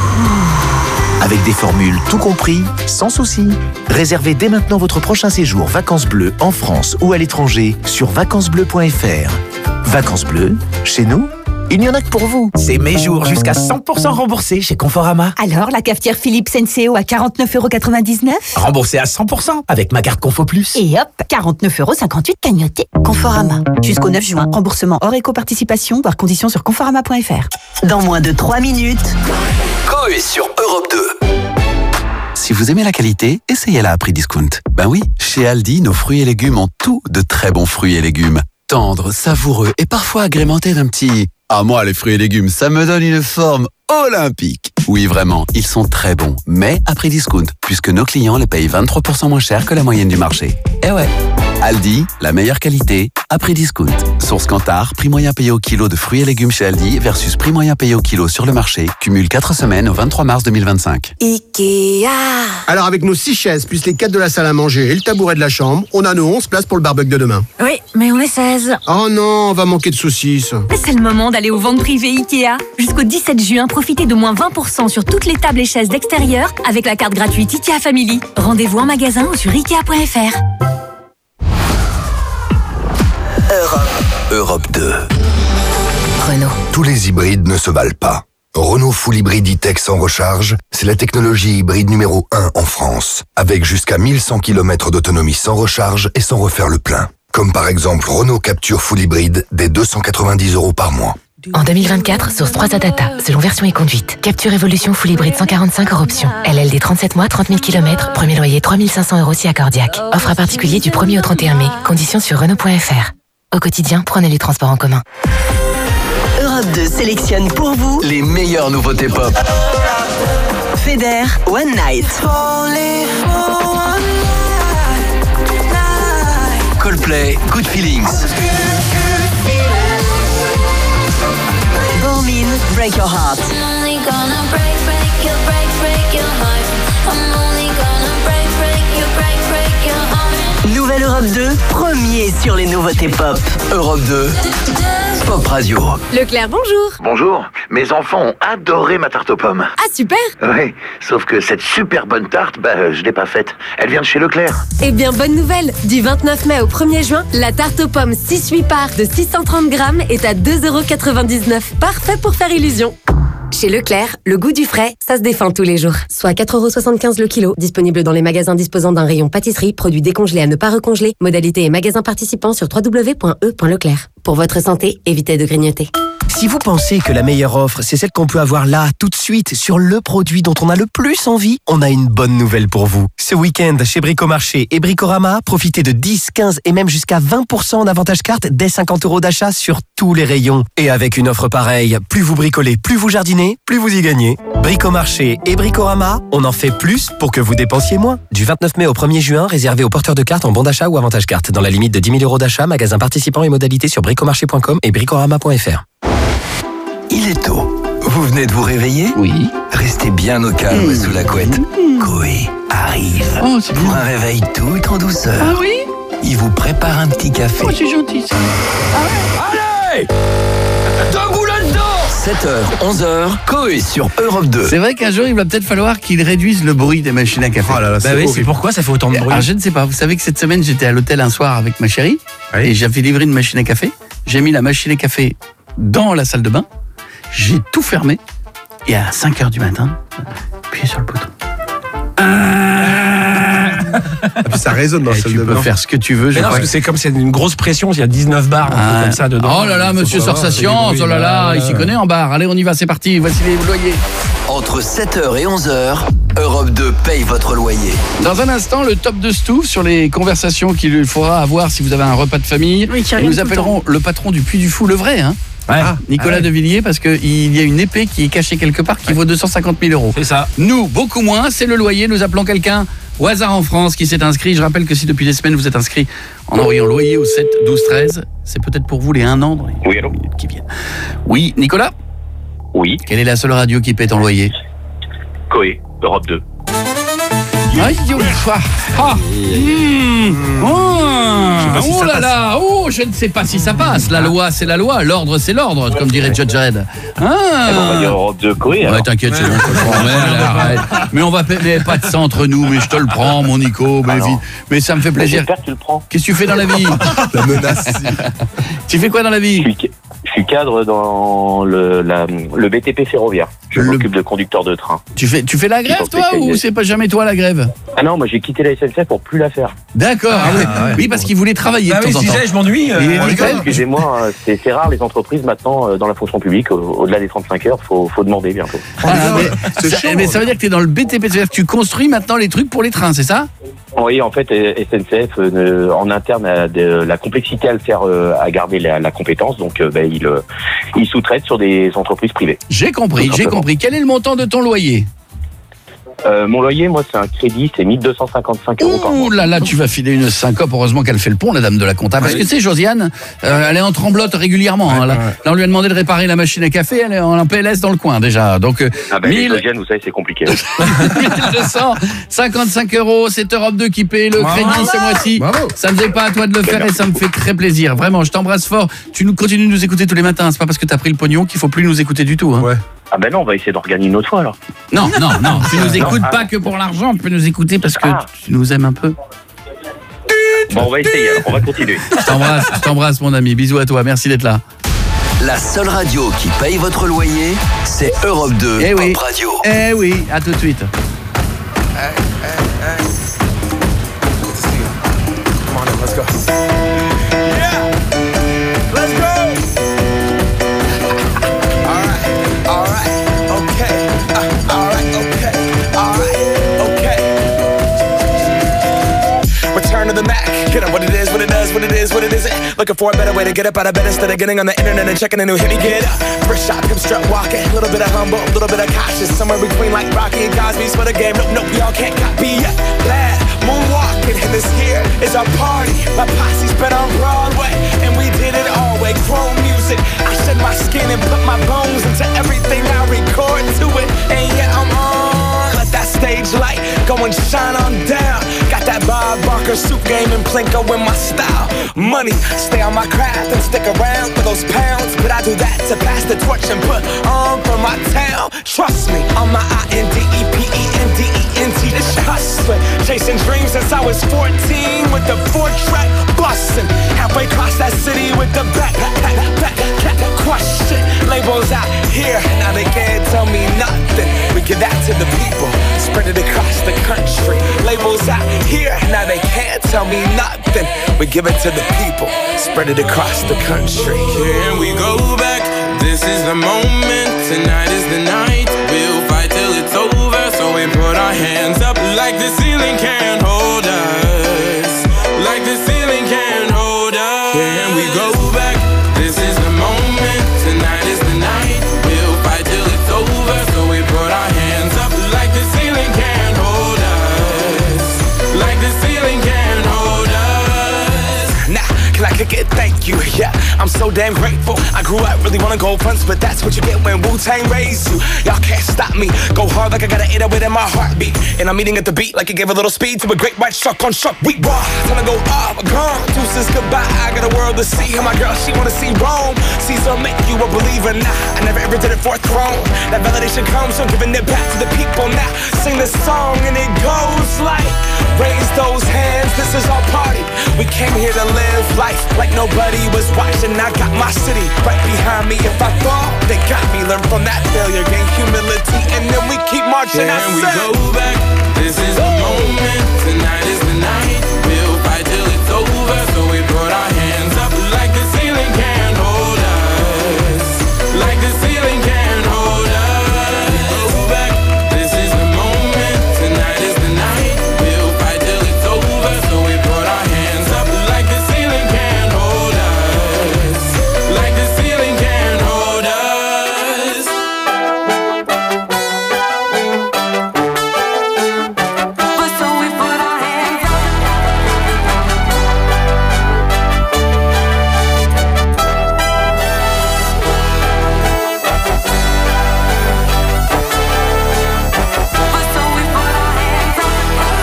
avec des formules tout compris, sans souci. Réservez dès maintenant votre prochain séjour Vacances Bleues en France ou à l'étranger sur vacances bleues point f r. Vacances Bleues, chez nous, il n'y en a que pour vous. C'est mes jours jusqu'à cent pour cent remboursés chez Conforama. Alors, la cafetière Philips N C O à quarante-neuf euros quatre-vingt-dix-neuf? Remboursé à cent pour cent avec ma carte Confo Plus. Et hop, quarante-neuf euros cinquante-huit cagnoté. Conforama. Jusqu'au neuf juin. Remboursement hors éco-participation, voir conditions sur conforama point f r. Dans moins de trois minutes. Coé sur Europe deux. Si vous aimez la qualité, essayez-la à prix discount. Ben oui, chez Aldi, nos fruits et légumes ont tout de très bons fruits et légumes. Tendres, savoureux et parfois agrémentés d'un petit... Ah, moi, les fruits et légumes, ça me donne une forme olympique. Oui, vraiment, ils sont très bons, mais à prix discount, puisque nos clients les payent vingt-trois pour cent moins cher que la moyenne du marché. Eh ouais, Aldi, la meilleure qualité, à prix discount. Source Kantar, prix moyen payé au kilo de fruits et légumes chez Aldi versus prix moyen payé au kilo sur le marché, cumule quatre semaines au vingt-trois mars deux mille vingt-cinq. Ikea. Alors avec nos six chaises, plus les quatre de la salle à manger et le tabouret de la chambre, on a nos onze places pour le barbecue de demain. Oui, mais on est seize. Oh non, on va manquer de saucisses. C'est le moment d'aller aux ventes privées Ikea. Jusqu'au dix-sept juin, profitez de moins vingt pour cent sur toutes les tables et chaises d'extérieur avec la carte gratuite Ikea Family. Rendez-vous en magasin ou sur ikea point f r. Europe. Europe deux. Renault. Tous les hybrides ne se valent pas. Renault Full Hybride E-Tech sans recharge, c'est la technologie hybride numéro un en France, avec jusqu'à mille cent kilomètres d'autonomie sans recharge et sans refaire le plein. Comme par exemple Renault Capture Full Hybride dès deux cent quatre-vingt-dix euros par mois. En deux mille vingt-quatre, source trois A Data, selon version et conduite. Capture Evolution Full Hybride cent quarante-cinq hors option. L L D trente-sept mois, trente mille kilomètres, premier loyer trois mille cinq cents euros si accordiaque. Offre à particulier du premier au trente et un mai. Conditions sur Renault point f r. Au quotidien, prenez les transports en commun. Europe deux sélectionne pour vous les meilleures nouveautés pop. Feder, One Night. Coldplay, Good Feelings. Bormin, Break Your Heart. Nouvelle Europe deux, premier sur les nouveautés pop. Europe deux, Pop Radio. Leclerc, bonjour. Bonjour, mes enfants ont adoré ma tarte aux pommes. Ah, super. Oui, sauf que cette super bonne tarte, bah, je l'ai pas faite. Elle vient de chez Leclerc. Eh bien, bonne nouvelle. Du vingt-neuf mai au premier juin, la tarte aux pommes six huit parts de six cent trente grammes est à deux euros quatre-vingt-dix-neuf. Parfait pour faire illusion. Chez Leclerc, le goût du frais, ça se défend tous les jours. Soit quatre euros soixante-quinze le kilo, disponible dans les magasins disposant d'un rayon pâtisserie, produits décongelés à ne pas recongeler. Modalité et magasins participants sur w w w point e point leclerc. Pour votre santé, évitez de grignoter. Si vous pensez que la meilleure offre, c'est celle qu'on peut avoir là, tout de suite, sur le produit dont on a le plus envie, on a une bonne nouvelle pour vous. Ce week-end, chez Bricomarché et Bricorama, profitez de dix, quinze et même jusqu'à vingt pour cent en avantage carte dès cinquante euros d'achat sur tous les rayons. Et avec une offre pareille, plus vous bricolez, plus vous jardinez, plus vous y gagnez. Bricomarché et Bricorama, on en fait plus pour que vous dépensiez moins. Du vingt-neuf mai au premier juin, réservé aux porteurs de cartes en bon d'achat ou avantage carte. Dans la limite de dix mille euros d'achat, magasin participant et modalités sur bricomarché point com et bricorama point f r. Il est tôt. Vous venez de vous réveiller? Oui. Restez bien au calme mmh. sous la couette. Mmh. Coé arrive oh, pour bien. Un réveil tout en douceur. Ah oui? Il vous prépare un petit café. Oh, c'est gentil ça. Allez, debout là-dedans. sept heures, onze heures, Coé sur Europe deux. C'est vrai qu'un jour, il va peut-être falloir qu'ils réduisent le bruit des machines à café. Oh là là, bah c'est, oui, c'est pourquoi ça fait autant de bruit? Alors, je ne sais pas. Vous savez que cette semaine, j'étais à l'hôtel un soir avec ma chérie oui. et j'avais livré une machine à café. J'ai mis la machine à café dans la salle de bain. J'ai tout fermé et à cinq heures du matin, appuyez sur le bouton. Ah, puis ça résonne dans la salle de bain. Tu peux faire ce que tu veux. Je non, parce que c'est comme c'est une grosse pression, il y a dix-neuf bars ah. comme ça dedans. Oh là là, monsieur Sorsation, oh là là, il s'y connaît en bar. Allez, on y va, c'est parti, voici les loyers. Entre sept heures et onze heures, Europe deux paye votre loyer. Dans un instant, le top de Stouff sur les conversations qu'il faudra avoir si vous avez un repas de famille. Oui, et nous appellerons le patron du Puy du Fou, le vrai, hein. Ouais. Ah, Nicolas ah ouais. de Villiers, parce qu'il y a une épée qui est cachée quelque part qui ouais. vaut deux cent cinquante mille euros. C'est ça. Nous, beaucoup moins, c'est le loyer. Nous appelons quelqu'un au hasard en France qui s'est inscrit. Je rappelle que si depuis des semaines vous êtes inscrit en envoyant loyer au sept douze treize, c'est peut-être pour vous les un an dans les oui, allô qui viennent. Oui, Nicolas? Oui. Quelle est la seule radio qui paie ton loyer? Coé, Europe deux. Aïe, ah, ah, mmh, oh, si oh là passe. Là, oh, je ne sais pas si ça passe. La loi, c'est la loi, l'ordre, c'est l'ordre, comme dirait Judge Red. Ah. Eh ben, on va dire Europe deux Coé. Ouais, t'inquiète, c'est bon, je te prends. Mais, arrête. Mais on va mais pas de ça entre nous, mais je te le prends, mon Nico. Mais, ah vite. Mais ça me fait plaisir. J'espère que tu le prends. Qu'est-ce que tu fais dans la vie? La menace. Tu fais quoi dans la vie? Je suis, je suis cadre dans le, la, le B T P ferroviaire. Je le... m'occupe de conducteur de train. Tu fais, tu fais la grève, toi, ou c'est pas jamais toi la grève? Ah non, moi j'ai quitté la S N C F pour plus la faire. D'accord. Ah, oui. Ah, ouais. Oui, parce qu'il voulait travailler bah de oui, temps en temps. temps. Je m'ennuie. Euh, Excusez-moi, c'est, c'est rare les entreprises maintenant dans la fonction publique. Au, au-delà des trente-cinq heures, faut, faut demander bientôt. Ah, mais, ça, chaud, mais ça veut dire que tu es dans le B T P, c'est-à-dire que tu construis maintenant les trucs pour les trains, c'est ça? Oui, en fait, S N C F euh, en interne a de la complexité à le faire, euh, à garder la, la compétence, donc euh, ben, il, euh, il sous-traite sur des entreprises privées. J'ai compris, j'ai compris. Quel est le montant de ton loyer? Euh, mon loyer, moi, c'est un crédit, c'est mille deux cent cinquante-cinq euros par mois. Oh là là, tu vas filer une syncope. Heureusement qu'elle fait le pont, la dame de la compta. Parce que tu sais, Josiane, euh, elle est en tremblote régulièrement. Ouais, hein, là. Ouais. là, on lui a demandé de réparer la machine à café. Elle est en P L S dans le coin déjà. Donc, euh, ah ben, mille... Josiane, vous savez, c'est compliqué. mille deux cent cinquantacinq euros, c'est Europe deux qui paye le crédit Bravo. ce mois-ci. Bravo. Ça ne faisait pas à toi de le faire et ça me fait très plaisir. Vraiment, je t'embrasse fort. Tu nous continues de nous écouter tous les matins. C'est pas parce que t'as pris le pognon qu'il faut plus nous écouter du tout. Hein. Ouais. Ah ben non, on va essayer d'organiser une autre fois alors. Non, non, non, tu nous écoutes pas que pour l'argent, tu peux nous écouter parce que ah. tu nous aimes un peu. Bon, on va essayer, alors on va continuer. Je t'embrasse, je t'embrasse mon ami, bisous à toi, merci d'être là. La seule radio qui paye votre loyer, c'est Europe deux, eh oui. Pop Radio. Eh oui, à tout de suite. Hey, hey, hey. Come on, let's go. Yeah, let's go. To the Mac, get up what it is, what it does, what it is, what it isn't. Looking for a better way to get up out of bed instead of getting on the internet and checking a new hit. Me get up, first shot, hip strut walking, a little bit of humble, a little bit of cautious, somewhere between like Rocky and Cosby's for the game. Nope, nope, y'all can't copy yet. Glad moonwalking, and this here is our party. My posse's been on Broadway, and we did it all way. Chrome music, I shed my skin and put my bones into everything I record to it, and yet I'm on. Let that stage light go and shine on down. Got that Bob Barker suit game and Plinko in my style. Money, stay on my craft and stick around for those pounds. But I do that to pass the torch and put on for my town. Trust me, I'm my I N D E P E N D E N T. This hustler, chasing dreams since I was fourteen with the four-track bustin'. Halfway across that city with the back, back, back, back, back, question. Labels out here, now they can't tell tell me nothing. We give it to the people, spread it across the country. Can we go back? This is the moment, tonight is the night. We'll fight till it's over, so we put our hands up like the ceiling can't hold us. Like the ceiling can't hold us. Can we go back? This is the moment, tonight is the night. We'll fight till it's over, so we put our hands up like the ceiling can't hold us. Like the ceiling can't hold us. Nah, can I kick it? Thank you, yeah, I'm so damn grateful. I grew up really wanna go fronts, but that's what you get when Wu-Tang raised you. Y'all can't stop me, go hard like I got an eight oh eight in my heartbeat. And I'm eating at the beat like it gave a little speed to a great white shark on shark. We raw, time to go up, gone, deuces goodbye. I got a world to see, and my girl, she wanna see Rome. Caesar make you a believer, nah, I never ever did it for a throne. That validation comes from giving it back to the people. Now sing this song and it goes like, raise those hands, this is our party. We came here to live life like nobody was watching. I got my city right behind me. If I fall, they got me. Learn from that failure, gain humility, and then we keep marching. Can we go back? This is the moment, tonight is the night. We'll fight till it's over, so we put our hands up like the ceiling can't hold us. Like the ceiling can't hold us. Go back, this is the moment, tonight is the night. We'll fight till it's over, so we put our hands up like the ceiling can't hold us. Like the ceiling can't hold us. So we put our hands up. So we put our hands up.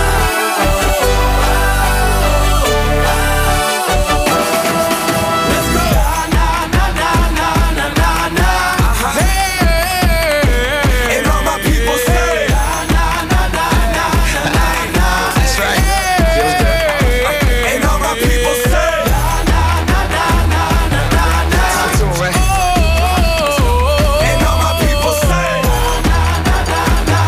Let's go. Na na na na na na na. Hey, and all my people say na na na na na na na. That's right. Feels good. And all my people say na na na na na na na na. And all my people say na na na na na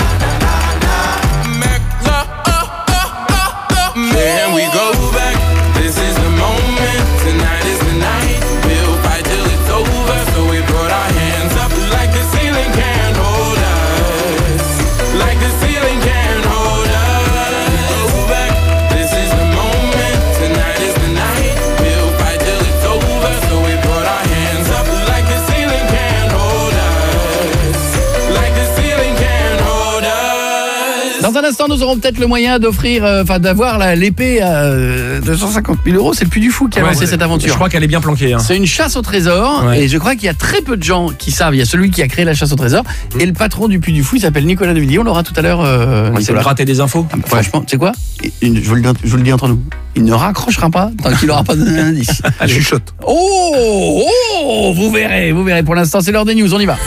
na na. Can we go back? This is the moment, tonight is the night. We'll fight till it's over, so we put our hands up like the ceiling can't hold us. Like the ceiling can't hold us. Go back, this is the moment, tonight is the night. We'll fight till it's over, so we put our hands up like the ceiling can't hold us. Like the ceiling can't hold us. Dans un instant, nous aurons peut-être le moyen d'offrir, euh, enfin d'avoir la- l'épée à euh, deux cent cinquante mille euros. C'est le Puy du Fou qui a Ouais, lancé ouais. cette aventure. Je crois qu'elle est bien planquée. Hein. C'est une chasse au trésor, Ouais. et je crois qu'il y a très peu de gens qui savent. Il y a celui qui a créé la chasse au trésor, et le patron du Puy du Fou, il s'appelle Nicolas de Villiers. On l'aura tout à l'heure. Euh, Il s'est Nicolas. gratté des infos. Franchement, tu sais quoi, Une- je vous, le, dis- je vous le dis entre nous, il ne raccrochera pas tant qu'il n'aura pas donné un indice. Elle chuchote. Oh, oh, vous verrez, vous verrez. Pour l'instant, c'est l'heure des news. On y va.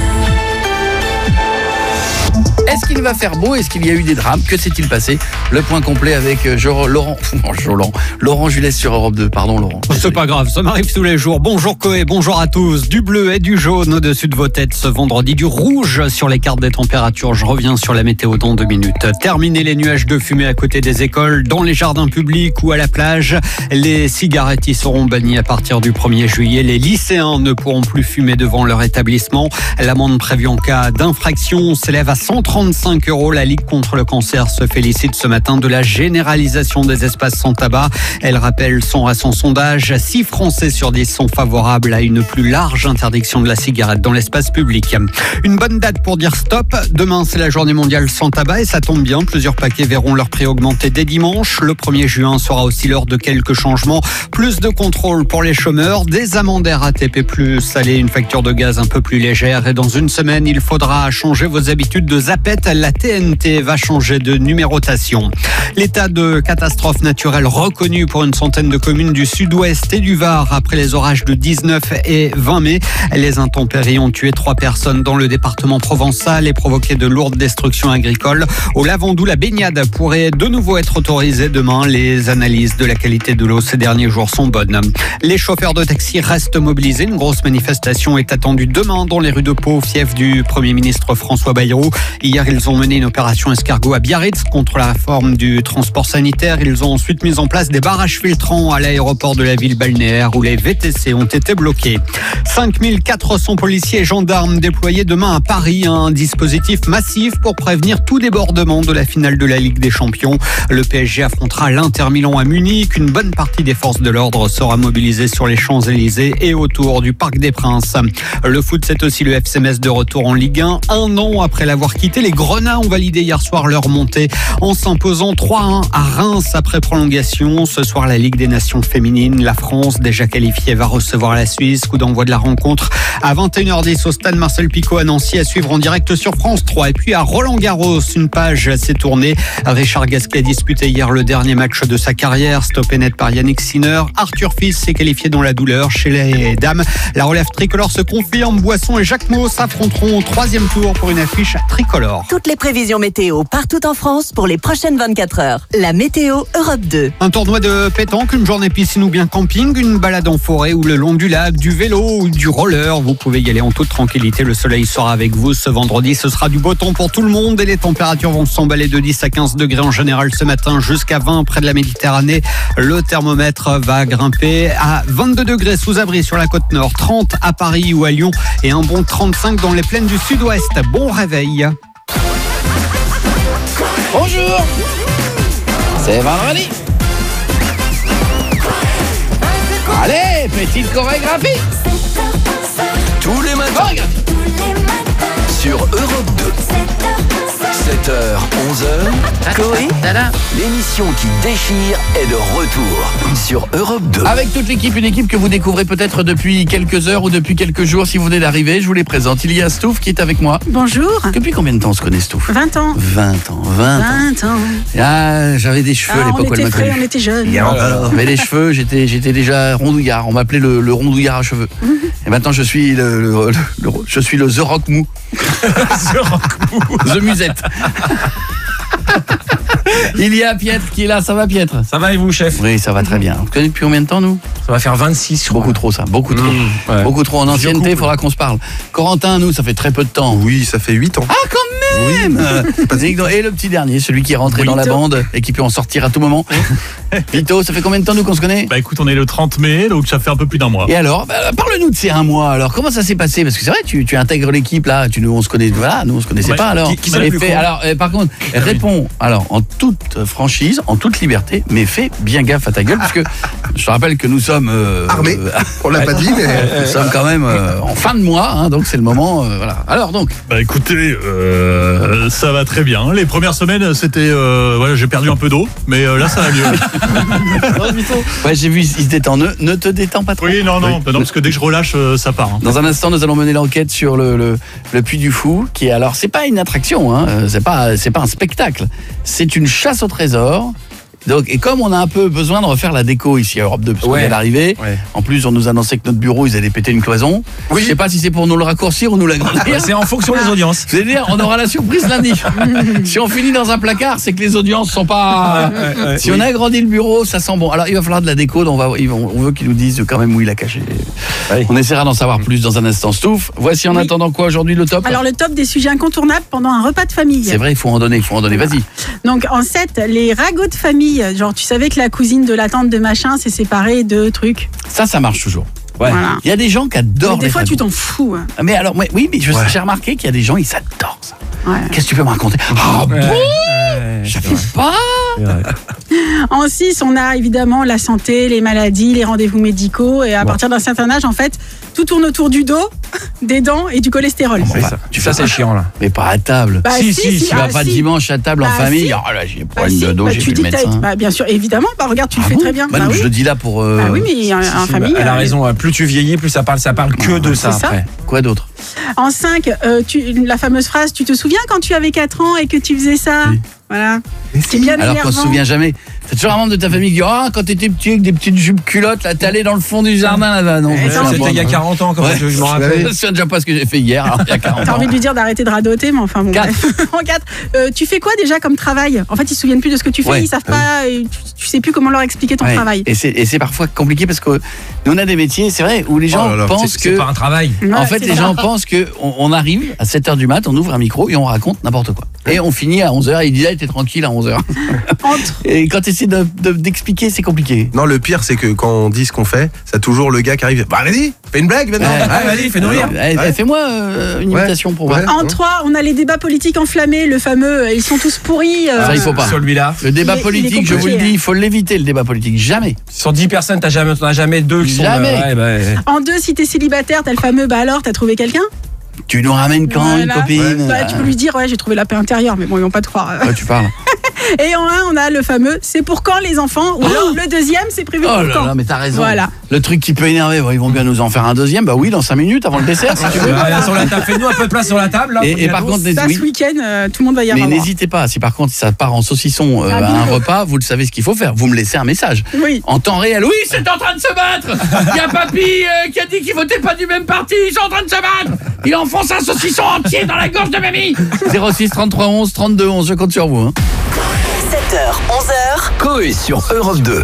Est-ce qu'il va faire beau? Est-ce qu'il y a eu des drames? Que s'est-il passé? Le point complet avec euh, Jo- Laurent, oh, Jolan, Laurent Jules sur Europe deux. Pardon, Laurent. C'est pas grave, ça m'arrive tous les jours. Bonjour Coé, bonjour à tous. Du bleu et du jaune au-dessus de vos têtes ce vendredi, du rouge sur les cartes des températures. Je reviens sur la météo dans deux minutes. Terminer les nuages de fumée à côté des écoles, dans les jardins publics ou à la plage. Les cigarettes y seront bannies à partir du premier juillet. Les lycéens ne pourront plus fumer devant leur établissement. L'amende prévue en cas d'infraction s'élève à cent trente-cinq euros. La Ligue contre le cancer se félicite ce matin de la généralisation des espaces sans tabac. Elle rappelle son récent sondage, six Français sur dix sont favorables à une plus large interdiction de la cigarette dans l'espace public. Une bonne date pour dire stop. Demain, c'est la journée mondiale sans tabac et ça tombe bien. Plusieurs paquets verront leur prix augmenter dès dimanche. Le premier juin sera aussi l'heure de quelques changements. Plus de contrôle pour les chômeurs, des amendes R A T P plus salées, une facture de gaz un peu plus légère. Et dans une semaine, il faudra changer vos habitudes de zapette. La T N T va changer de numérotation. L'état de catastrophe naturelle reconnu pour une centaine de communes du sud-ouest et du Var après les orages de dix-neuf et vingt mai. Les intempéries ont tué trois personnes dans le département provençal et provoqué de lourdes destructions agricoles. Au Lavandou, la baignade pourrait de nouveau être autorisée demain. Les analyses de la qualité de l'eau ces derniers jours sont bonnes. Les chauffeurs de taxi restent mobilisés. Une grosse manifestation est attendue demain dans les rues de Pau, fief du Premier ministre François Bayrou. Hier, Hier, ils ont mené une opération escargot à Biarritz contre la réforme du transport sanitaire. Ils ont ensuite mis en place des barrages filtrants à l'aéroport de la ville balnéaire où les V T C ont été bloqués. cinq mille quatre cents policiers et gendarmes déployés demain à Paris. Un dispositif massif pour prévenir tout débordement de la finale de la Ligue des Champions. Le P S G affrontera l'Inter Milan à Munich. Une bonne partie des forces de l'ordre sera mobilisée sur les Champs-Élysées et autour du Parc des Princes. Le foot, c'est aussi le F C Metz de retour en Ligue un. Un an après l'avoir quitté, les Grenats ont validé hier soir leur montée en s'imposant trois à un à Reims après prolongation. Ce soir, la Ligue des Nations féminines. La France, déjà qualifiée, va recevoir la Suisse. Coup d'envoi de la rencontre à vingt et une heures dix au stade Marcel Picot à Nancy, à suivre en direct sur France trois. Et puis à Roland-Garros, une page s'est tournée. Richard Gasquet a disputé hier le dernier match de sa carrière, stoppé net par Yannick Sinner. Arthur Fils s'est qualifié dans la douleur. Chez les dames, la relève tricolore se confirme. Boisson et Jacques Maud s'affronteront au troisième tour pour une affiche tricolore. Toutes les prévisions météo partout en France pour les prochaines vingt-quatre heures. La météo Europe deux. Un tournoi de pétanque, une journée piscine ou bien camping, une balade en forêt ou le long du lac, du vélo ou du roller. Vous pouvez y aller en toute tranquillité. Le soleil sera avec vous ce vendredi. Ce sera du beau temps pour tout le monde et les températures vont s'emballer de dix à quinze degrés en général ce matin jusqu'à vingt près de la Méditerranée. Le thermomètre va grimper à vingt-deux degrés sous abri sur la côte nord, trente à Paris ou à Lyon et un bon trente-cinq dans les plaines du sud-ouest. Bon réveil. Bonjour, c'est vendredi. Allez, petite chorégraphie. Tous les matins sur Europe deux. sept heures, onze heures, Coé, l'émission qui déchire est de retour sur Europe deux. Avec toute l'équipe, une équipe que vous découvrez peut-être depuis quelques heures ou depuis quelques jours si vous venez d'arriver. Je vous les présente. Il y a Stouff qui est avec moi. Bonjour. Depuis combien de temps on se connaît, Stouff? vingt ans. vingt ans, vingt ans. vingt ans. Ah, j'avais des cheveux ah, à l'époque où elle m'a connu. On était jeunes. J'avais des cheveux, j'étais, j'étais déjà rondouillard. On m'appelait le, le rondouillard à cheveux. Et maintenant, je suis le, le, le, le je suis le The Rock Mou. The Rock Mou. The Musette. Il y a Pietre qui est là, ça va Pietre? Ça va et vous, chef? Oui, ça va très bien. Vous connaissez depuis combien de temps, nous? Ça va faire vingt-six, je crois. Beaucoup trop, ça, beaucoup trop. Mmh, ouais. Beaucoup trop en ancienneté, il faudra qu'on se parle. Corentin, nous, ça fait très peu de temps. Oui, ça fait huit ans. Ah, quand même. Oui. Et le petit dernier, celui qui est rentré Vito. dans la bande et qui peut en sortir à tout moment. Vito, ça fait combien de temps, nous, qu'on se connaît? Bah écoute, on est le trente mai, donc ça fait un peu plus d'un mois. Et alors, bah, parle-nous de ces un mois. Alors, comment ça s'est passé? Parce que c'est vrai, tu, tu intègres l'équipe, là, tu, nous, on se connaît, voilà, nous, on se connaissait ouais, pas, alors. Qui, qui fait, fait, alors, euh, par contre, réponds, alors, en toute franchise, en toute liberté, mais fais bien gaffe à ta gueule, parce que je te rappelle que nous sommes... Euh, armés, euh, on l'a pas dit, mais... Nous sommes quand même euh, en fin de mois, hein, donc c'est le moment, euh, voilà. Alors, donc... Bah écoutez, euh, ça va très bien. Les premières semaines, c'était... Euh, voilà, j'ai perdu un peu d'eau, mais euh, là, ça va mieux. Ouais, j'ai vu, il se détend. Ne, ne te détends pas trop. Oui, non, non, oui. bah non parce que dès que je relâche, euh, ça part. Hein. Dans un instant, nous allons mener l'enquête sur le, le, le Puy du Fou, qui est... Alors, c'est pas une attraction, hein, c'est pas, c'est pas un spectacle. C'est une chasse au trésor. Donc, et comme on a un peu besoin de refaire la déco ici à Europe deux, parce qu'on vient d'arriver, ouais. En plus on nous annonçait que notre bureau ils allaient péter une cloison. Oui. Je sais pas si c'est pour nous le raccourcir ou nous l'agrandir. C'est en fonction des audiences. C'est-à-dire, on aura la surprise lundi. Si on finit dans un placard, c'est que les audiences sont pas. Ouais, ouais, si oui. On a agrandi le bureau, ça sent bon. Alors il va falloir de la déco, donc on, va, on veut qu'ils nous disent quand même où il a caché. Oui. On essaiera d'en savoir plus dans un instant. Stouff, voici en oui. attendant quoi aujourd'hui le top? Alors le top des sujets incontournables pendant un repas de famille. C'est vrai, il faut en donner, il faut en donner. Vas-y. Donc en sept, les ragots de famille. Genre tu savais que la cousine de la tante de machin s'est séparée de trucs. Ça, ça marche toujours. Ouais. Voilà. Il y a des gens qui adorent. Mais des les fois, ragots. Tu t'en fous. Hein. Mais alors, mais, oui, mais je, ouais. j'ai remarqué qu'il y a des gens, ils adorent ça. Ouais. Qu'est-ce que tu peux me raconter? Ah bon? Je savais pas. En six, on a évidemment la santé, les maladies, les rendez-vous médicaux. Et à bon. partir d'un certain âge, en fait, tout tourne autour du dos, des dents et du cholestérol. Oh, enfin, ça, tu fais ça, c'est chiant là. Mais pas à table. Bah, si, si, si, si tu ah, vas pas si. dimanche à table bah, en famille. Si. Oh là, j'ai pas bah, une si. de dos, bah, j'ai tu vu le médecin. Bah, bien sûr, évidemment. Bah, regarde, tu le ah fais bon très bien. Bah, bah, non, oui. Je le dis là pour. Euh... Bah oui, mais en, si, en si, famille. Elle a euh, raison. Plus tu vieillis, plus ça parle, ça parle que de ça après. Quoi d'autre? En cinq, euh, tu, la fameuse phrase, tu te souviens quand tu avais quatre ans et que tu faisais ça? Oui. Voilà. C'est bien alors énervant. qu'on se souvient jamais. C'est toujours un membre de ta famille qui dit ah, quand t'étais petit avec des petites jupes culottes, là, t'es allé dans le fond du jardin là-bas. Non, eh, ça, c'était il y a quarante ans, quand ouais. je, je m'en rappelle. Je sais déjà pas ce que j'ai fait hier, alors, il y a quarante ans. T'as envie de lui dire d'arrêter de radoter, mais enfin bon. quatre. En quatre. Euh, tu fais quoi déjà comme travail? En fait, ils se souviennent plus de ce que tu fais, ouais. ils savent pas, et tu, tu sais plus comment leur expliquer ton ouais. travail. Et c'est, et c'est parfois compliqué parce que nous, on a des métiers, c'est vrai, où les gens oh là là, pensent c'est, que. C'est pas un travail. En ouais, fait, les ça. gens pensent qu'on on arrive à sept heures du mat, on ouvre un micro et on raconte n'importe quoi. Et on finit à onze heures, et ils disent, ah, t'es tranquille à onze heures. Et quand tu essaies de, de, d'expliquer, c'est compliqué. Non, le pire, c'est que quand on dit ce qu'on fait, c'est toujours le gars qui arrive. Bah, allez-y, fais une blague maintenant. Ouais, ouais, vas-y, fais-nous rire. Ouais, ouais. Fais-moi euh, une imitation ouais. pour voir. Ouais. En trois, on a les débats politiques enflammés, le fameux, ils sont tous pourris. Euh, Ça, il faut pas. Celui-là. Le débat il est, politique, il je vous le dis, il faut l'éviter, le débat politique. Jamais. Sur dix personnes, t'as jamais, t'en as jamais deux qui jamais. sont. Euh, ouais, bah, ouais. En deux, si t'es célibataire, t'as le fameux, bah alors, t'as trouvé quelqu'un? Tu nous ramènes quand, voilà. une copine? Bah, tu peux lui dire, ouais, j'ai trouvé la paix intérieure, mais bon, ils vont pas te croire. Ouais, tu parles. Et en un, on a le fameux, c'est pour quand les enfants? Ou alors, le deuxième, c'est prévu oh pour là quand? là, mais t'as raison. Voilà. Le truc qui peut énerver, bon, ils vont bien nous en faire un deuxième. Bah oui, dans cinq minutes avant le dessert, si tu veux. Voilà, sur la table, fais-nous un peu de place sur la table. Là, et, et par contre, ça, oui. ce week-end, euh, tout le monde va y avoir. Mais n'hésitez pas, si par contre ça part en saucisson euh, ah, à un repas, vous le savez ce qu'il faut faire. Vous me laissez un message. Oui. En temps réel. Oui, c'est en train de se battre. Il y a papy euh, qui a dit qu'il votait pas du même parti. Ils sont en train de se battre. Il enfonce un saucisson entier dans la gorge de mamie. zéro six trente-trois onze trente-deux onze. Je compte sur vous. Hein. sept heures, onze heures. Coé sur Europe deux.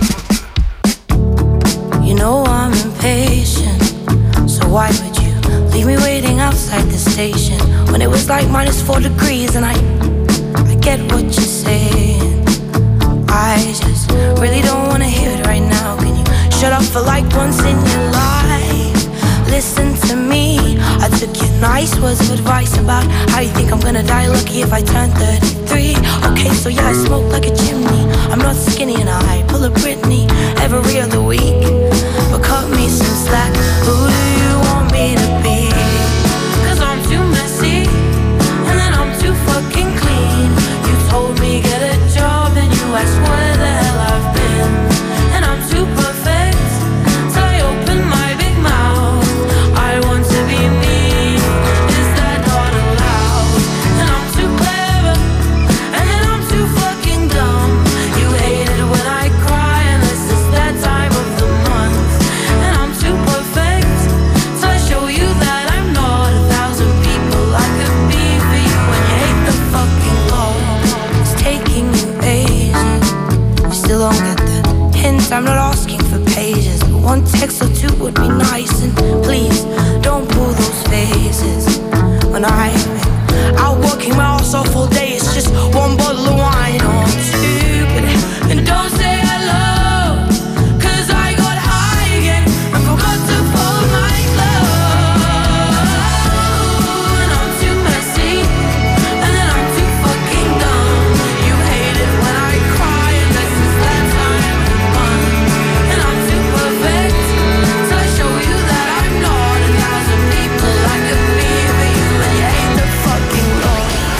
You know I'm impatient, so why would you leave me waiting outside the station when it was like minus four degrees and I, I get what you're saying. I just really don't wanna hear it right now. Can you shut up for like once in your life? Listen to me. I took your nice words of advice about how you think I'm gonna die lucky if I turn thirty-three. Okay, so yeah, I smoke like a chimney. I'm not skinny and I pull a Britney every other week. But cut me some slack. Who do you want me to be? Cause I'm too messy and then I'm too fucking clean. You told me get a job and you asked where the hell I've been. And I'm too perfect, so I open my big mouth. I want to be me, is that not allowed? And I'm too clever, and then I'm too fucking dumb. You hate it when I cry, unless it's that time of the month. And I'm too perfect, so I show you that I'm not a thousand people I could be for you. When you hate the fucking law, it's taking you ages. You still don't get the hint, I'm not asking for pages, but one text or two would be nice. And please, don't pull those faces. When I'm out working my ass off all day, it's just one bottle of wine or two. But, and don't say hello, cause I got high again and forgot to fold my clothes. And I'm too messy, and then I'm too fucking dumb. You hate it when I cry, unless it's that time of the month. And I'm too perfect, so I show you that I'm not a thousand people I could be for you. And you hate the fucking law.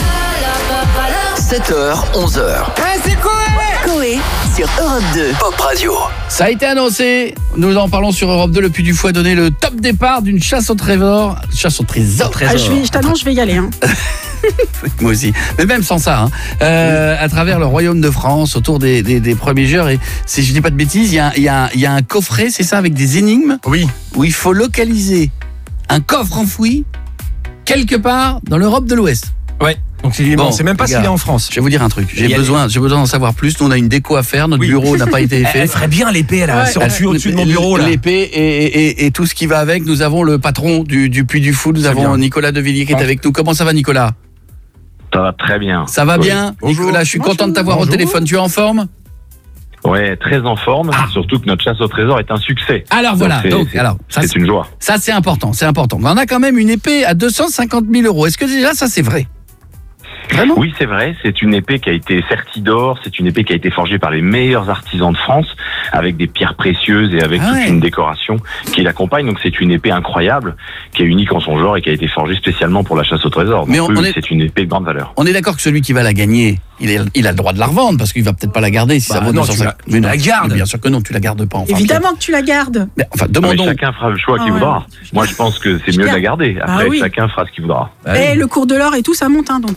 sept heures, onze heures. Ouais, c'est cool. Coé sur Europe deux. Pop Radio. Ça a été annoncé. Nous en parlons sur Europe deux. Le Puy du Fou a donné le top départ d'une chasse au trésor. Chasse au trésor. Ah, je, vais, je t'annonce, je vais y aller. Hein. Moi aussi. Mais même sans ça, hein. euh, à travers le royaume de France, autour des, des, des premiers joueurs. Et si je dis pas de bêtises, il y a, y, a, y a un coffret, c'est ça, avec des énigmes. Oui. Où il faut localiser un coffre enfoui quelque part dans l'Europe de l'Ouest. Ouais. Donc c'est, bon, on sait même pas s'il est en France. Je vais vous dire un truc. J'ai besoin, j'ai besoin d'en savoir plus. Nous on a une déco à faire. Notre oui. bureau n'a pas été fait. Elle ferait bien l'épée là, ouais. au-dessus, au-dessus de mon bureau là. L'épée et, et, et tout ce qui va avec. Nous avons le patron du, du Puy du Fou. Nous c'est avons bien. Nicolas Devilliers qui est avec nous. Comment ça va, Nicolas? Ça va très bien. Ça va oui. bien, Bonjour. Nicolas. Je suis Bonjour. content de t'avoir Bonjour. au téléphone. Tu es en forme? Ouais, très en forme. Ah. Surtout que notre chasse au trésor est un succès. Alors voilà. Donc, c'est, donc c'est, alors, ça, c'est, c'est une joie. Ça c'est important, c'est important. Mais on a quand même une épée à deux cent cinquante mille euros. Est-ce que déjà ça c'est vrai? Vraiment? Oui, c'est vrai. C'est une épée qui a été sertie d'or. C'est une épée qui a été forgée par les meilleurs artisans de France, avec des pierres précieuses et avec ah toute ouais. une décoration qui l'accompagne. Donc c'est une épée incroyable, qui est unique en son genre et qui a été forgée spécialement pour la chasse au trésor. Donc, mais on, oui, on est... c'est une épée de grande valeur. On est d'accord que celui qui va la gagner, il, est, il a le droit de la revendre parce qu'il va peut-être pas la garder si bah, ça vaut non, deux cent cinquante. Tu la, tu la gardes. Bien sûr que non, tu la gardes pas. Enfin, évidemment que tu la gardes. Mais, enfin, demandons. Mais chacun fera le choix ah, qu'il ouais. voudra. Moi, je pense que c'est mieux de la garder. Après, ah, oui. chacun fera ce qu'il voudra. Et ah, oui. le cours de l'or et tout, ça monte, hein, donc. Euh...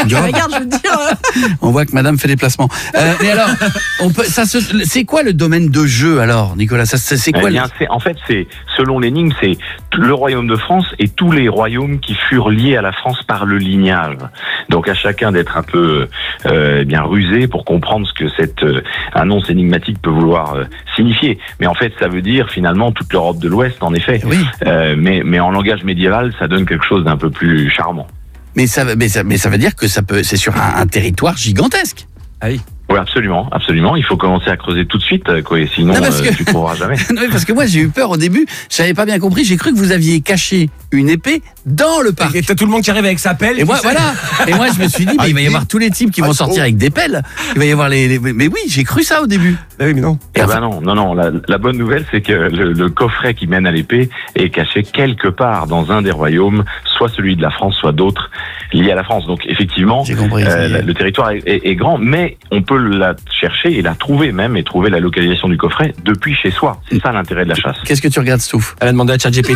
job. Regarde, je veux dire. Euh... On voit que madame fait des placements. Euh, mais alors, on peut, ça se, c'est quoi le domaine de jeu alors, Nicolas? ça, c'est, c'est quoi eh bien, le... c'est, En fait, c'est selon l'énigme, c'est le royaume de France et tous les royaumes qui furent liés à la France par le lignage. Donc à chacun d'être un peu euh, bien rusé pour comprendre ce que cette euh, annonce énigmatique peut vouloir euh, signifier. Mais en fait, ça veut dire finalement toute l'Europe de l'Ouest, en effet. Oui. Euh, mais, mais en langage médiéval, ça donne quelque chose d'un peu plus charmant. Mais ça, mais ça, mais ça veut dire que ça peut, c'est sur un, un territoire gigantesque. Ah oui. Oui, absolument, absolument. Il faut commencer à creuser tout de suite, quoi, sinon non, parce euh, que... tu ne trouveras jamais. non, parce que moi j'ai eu peur au début, j'avais pas bien compris, j'ai cru que vous aviez caché une épée dans le parc. Et t'as tout le monde qui arrive avec sa pelle. Et moi, voilà. Et moi je me suis dit, mais il va y avoir tous les types qui vont sortir avec des pelles. Il va y avoir les. les... Mais oui, j'ai cru ça au début. Ah oui, mais non. Eh ben non, non, non. La, la bonne nouvelle, c'est que le, le coffret qui mène à l'épée est caché quelque part dans un des royaumes, soit celui de la France, soit d'autres liés à la France. Donc effectivement, compris, euh, le territoire est, est, est grand, mais on peut la chercher et la trouver même et trouver la localisation du coffret depuis chez soi. C'est ça l'intérêt de la chasse. Qu'est-ce que tu regardes, Stouff? Elle a demandé à ChatGPT.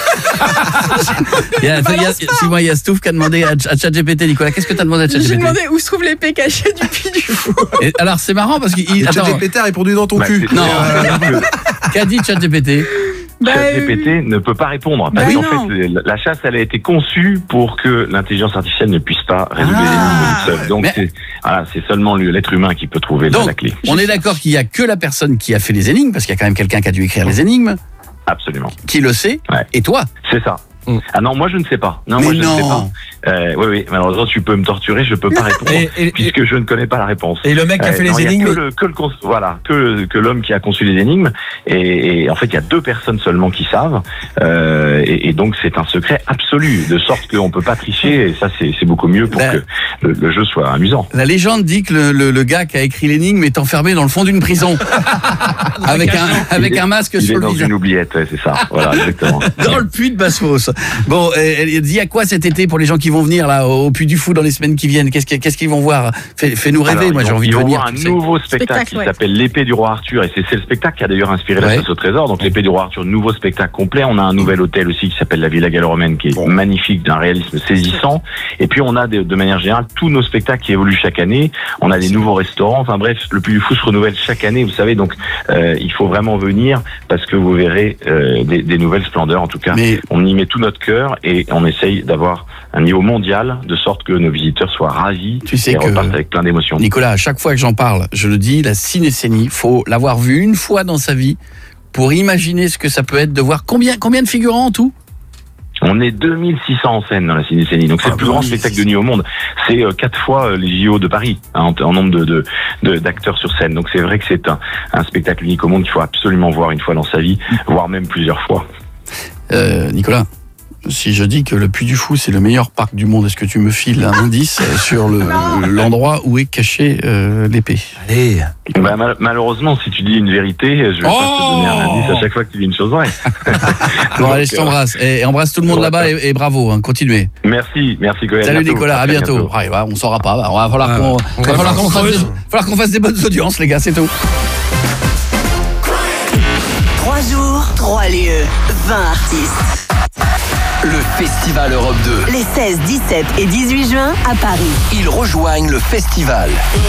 il y a, il y a, si moi, il y a Stouff qui a demandé à, à ChatGPT. Nicolas, qu'est-ce que tu as demandé à ChatGPT? J'ai demandé où se trouve l'épée cachée du Puy du Fou. Et alors c'est marrant parce qu'il. ChatGPT a répondu dans ton bah, cul. Non. Qu'a dit ChatGPT? Bah, ChatGPT euh... ne peut pas répondre. Parce bah qu'en fait, la chasse, elle a été conçue pour que l'intelligence artificielle ne puisse pas résoudre ah, les énigmes seule. Donc, mais... c'est, voilà, c'est seulement l'être humain qui peut trouver Donc, la clé. On est d'accord qu'il n'y a que la personne qui a fait les énigmes, parce qu'il y a quand même quelqu'un qui a dû écrire les énigmes. Absolument. Qui le sait. Ouais. Et toi? C'est ça. Mmh. Ah non, moi je ne sais pas. Non, mais moi je non. ne sais pas. Euh, oui, oui, malheureusement tu peux me torturer, je peux pas répondre et, et, puisque et, je ne connais pas la réponse. Et le mec qui a fait euh, les non, énigmes, que le, que le, voilà, que, que l'homme qui a conçu les énigmes. Et, et en fait, il y a deux personnes seulement qui savent. Euh, et, et donc c'est un secret absolu, de sorte qu'on peut pas tricher. Et ça, c'est, c'est beaucoup mieux pour la, que le, le jeu soit amusant. La légende dit que le, le, le gars qui a écrit l'énigme est enfermé dans le fond d'une prison, avec un avec un masque il sur est le dans visage. Une oubliette, ouais, c'est ça. Voilà, exactement. Dans le puits de Basse-Fosse. Bon. Elle dit à quoi cet été pour les gens qui vont venir là au Puy du Fou dans les semaines qui viennent? Qu'est-ce, qu'est-ce qu'ils vont voir? Fais, Fais-nous rêver. Alors, moi j'ai vont, envie de venir. venir. Ils vont voir un nouveau spectacle, spectacle qui ouais. s'appelle l'épée du roi Arthur et c'est, c'est le spectacle qui a d'ailleurs inspiré ouais. la chasse au trésor. Donc l'épée du roi Arthur, nouveau spectacle complet. On a un nouvel hôtel aussi qui s'appelle la Villa Gallo-Romaine qui est bon. magnifique, d'un réalisme saisissant. Et puis on a de, de manière générale tous nos spectacles qui évoluent chaque année. On a des nouveaux restaurants. Enfin bref, le Puy du Fou se renouvelle chaque année. Vous savez, donc euh, il faut vraiment venir parce que vous verrez euh, des, des nouvelles splendeurs. En tout cas, mais... on y met tout notre cœur et on essaye d'avoir un niveau mondial, de sorte que nos visiteurs soient ravis tu sais et que repartent avec plein d'émotions. Nicolas, à chaque fois que j'en parle, je le dis, la cinécénie, faut l'avoir vue une fois dans sa vie pour imaginer ce que ça peut être de voir combien, combien de figurants en tout? On est deux mille six cents en scène dans la cinécénie, donc c'est ah, le plus grand spectacle de nuit au monde. C'est euh, quatre fois euh, les J O de Paris, hein, en, en nombre de, de, de, d'acteurs sur scène. Donc c'est vrai que c'est un, un spectacle unique au monde qu'il faut absolument voir une fois dans sa vie, voire même plusieurs fois. Euh, Nicolas, si je dis que le Puy du Fou c'est le meilleur parc du monde, est-ce que tu me files un indice sur le, l'endroit où est cachée euh, l'épée? Allez. Bah, mal- malheureusement, si tu dis une vérité, je vais oh pas te donner un indice à chaque fois que tu dis une chose vraie. Bon, Donc, allez, je t'embrasse. Et, et embrasse tout le monde ouais, là-bas et, et bravo, hein, continuez. Merci, merci Cohen. Salut Nicolas, à bientôt. bientôt. Ah, ouais, on saura pas, on va falloir, ah, qu'on, on va falloir, qu'on fasse des, falloir qu'on fasse des bonnes audiences, les gars, c'est tout. Trois jours, trois lieux, vingt artistes. Le Festival Europe deux. Les seize, dix-sept et dix-huit juin à Paris. Ils rejoignent le festival.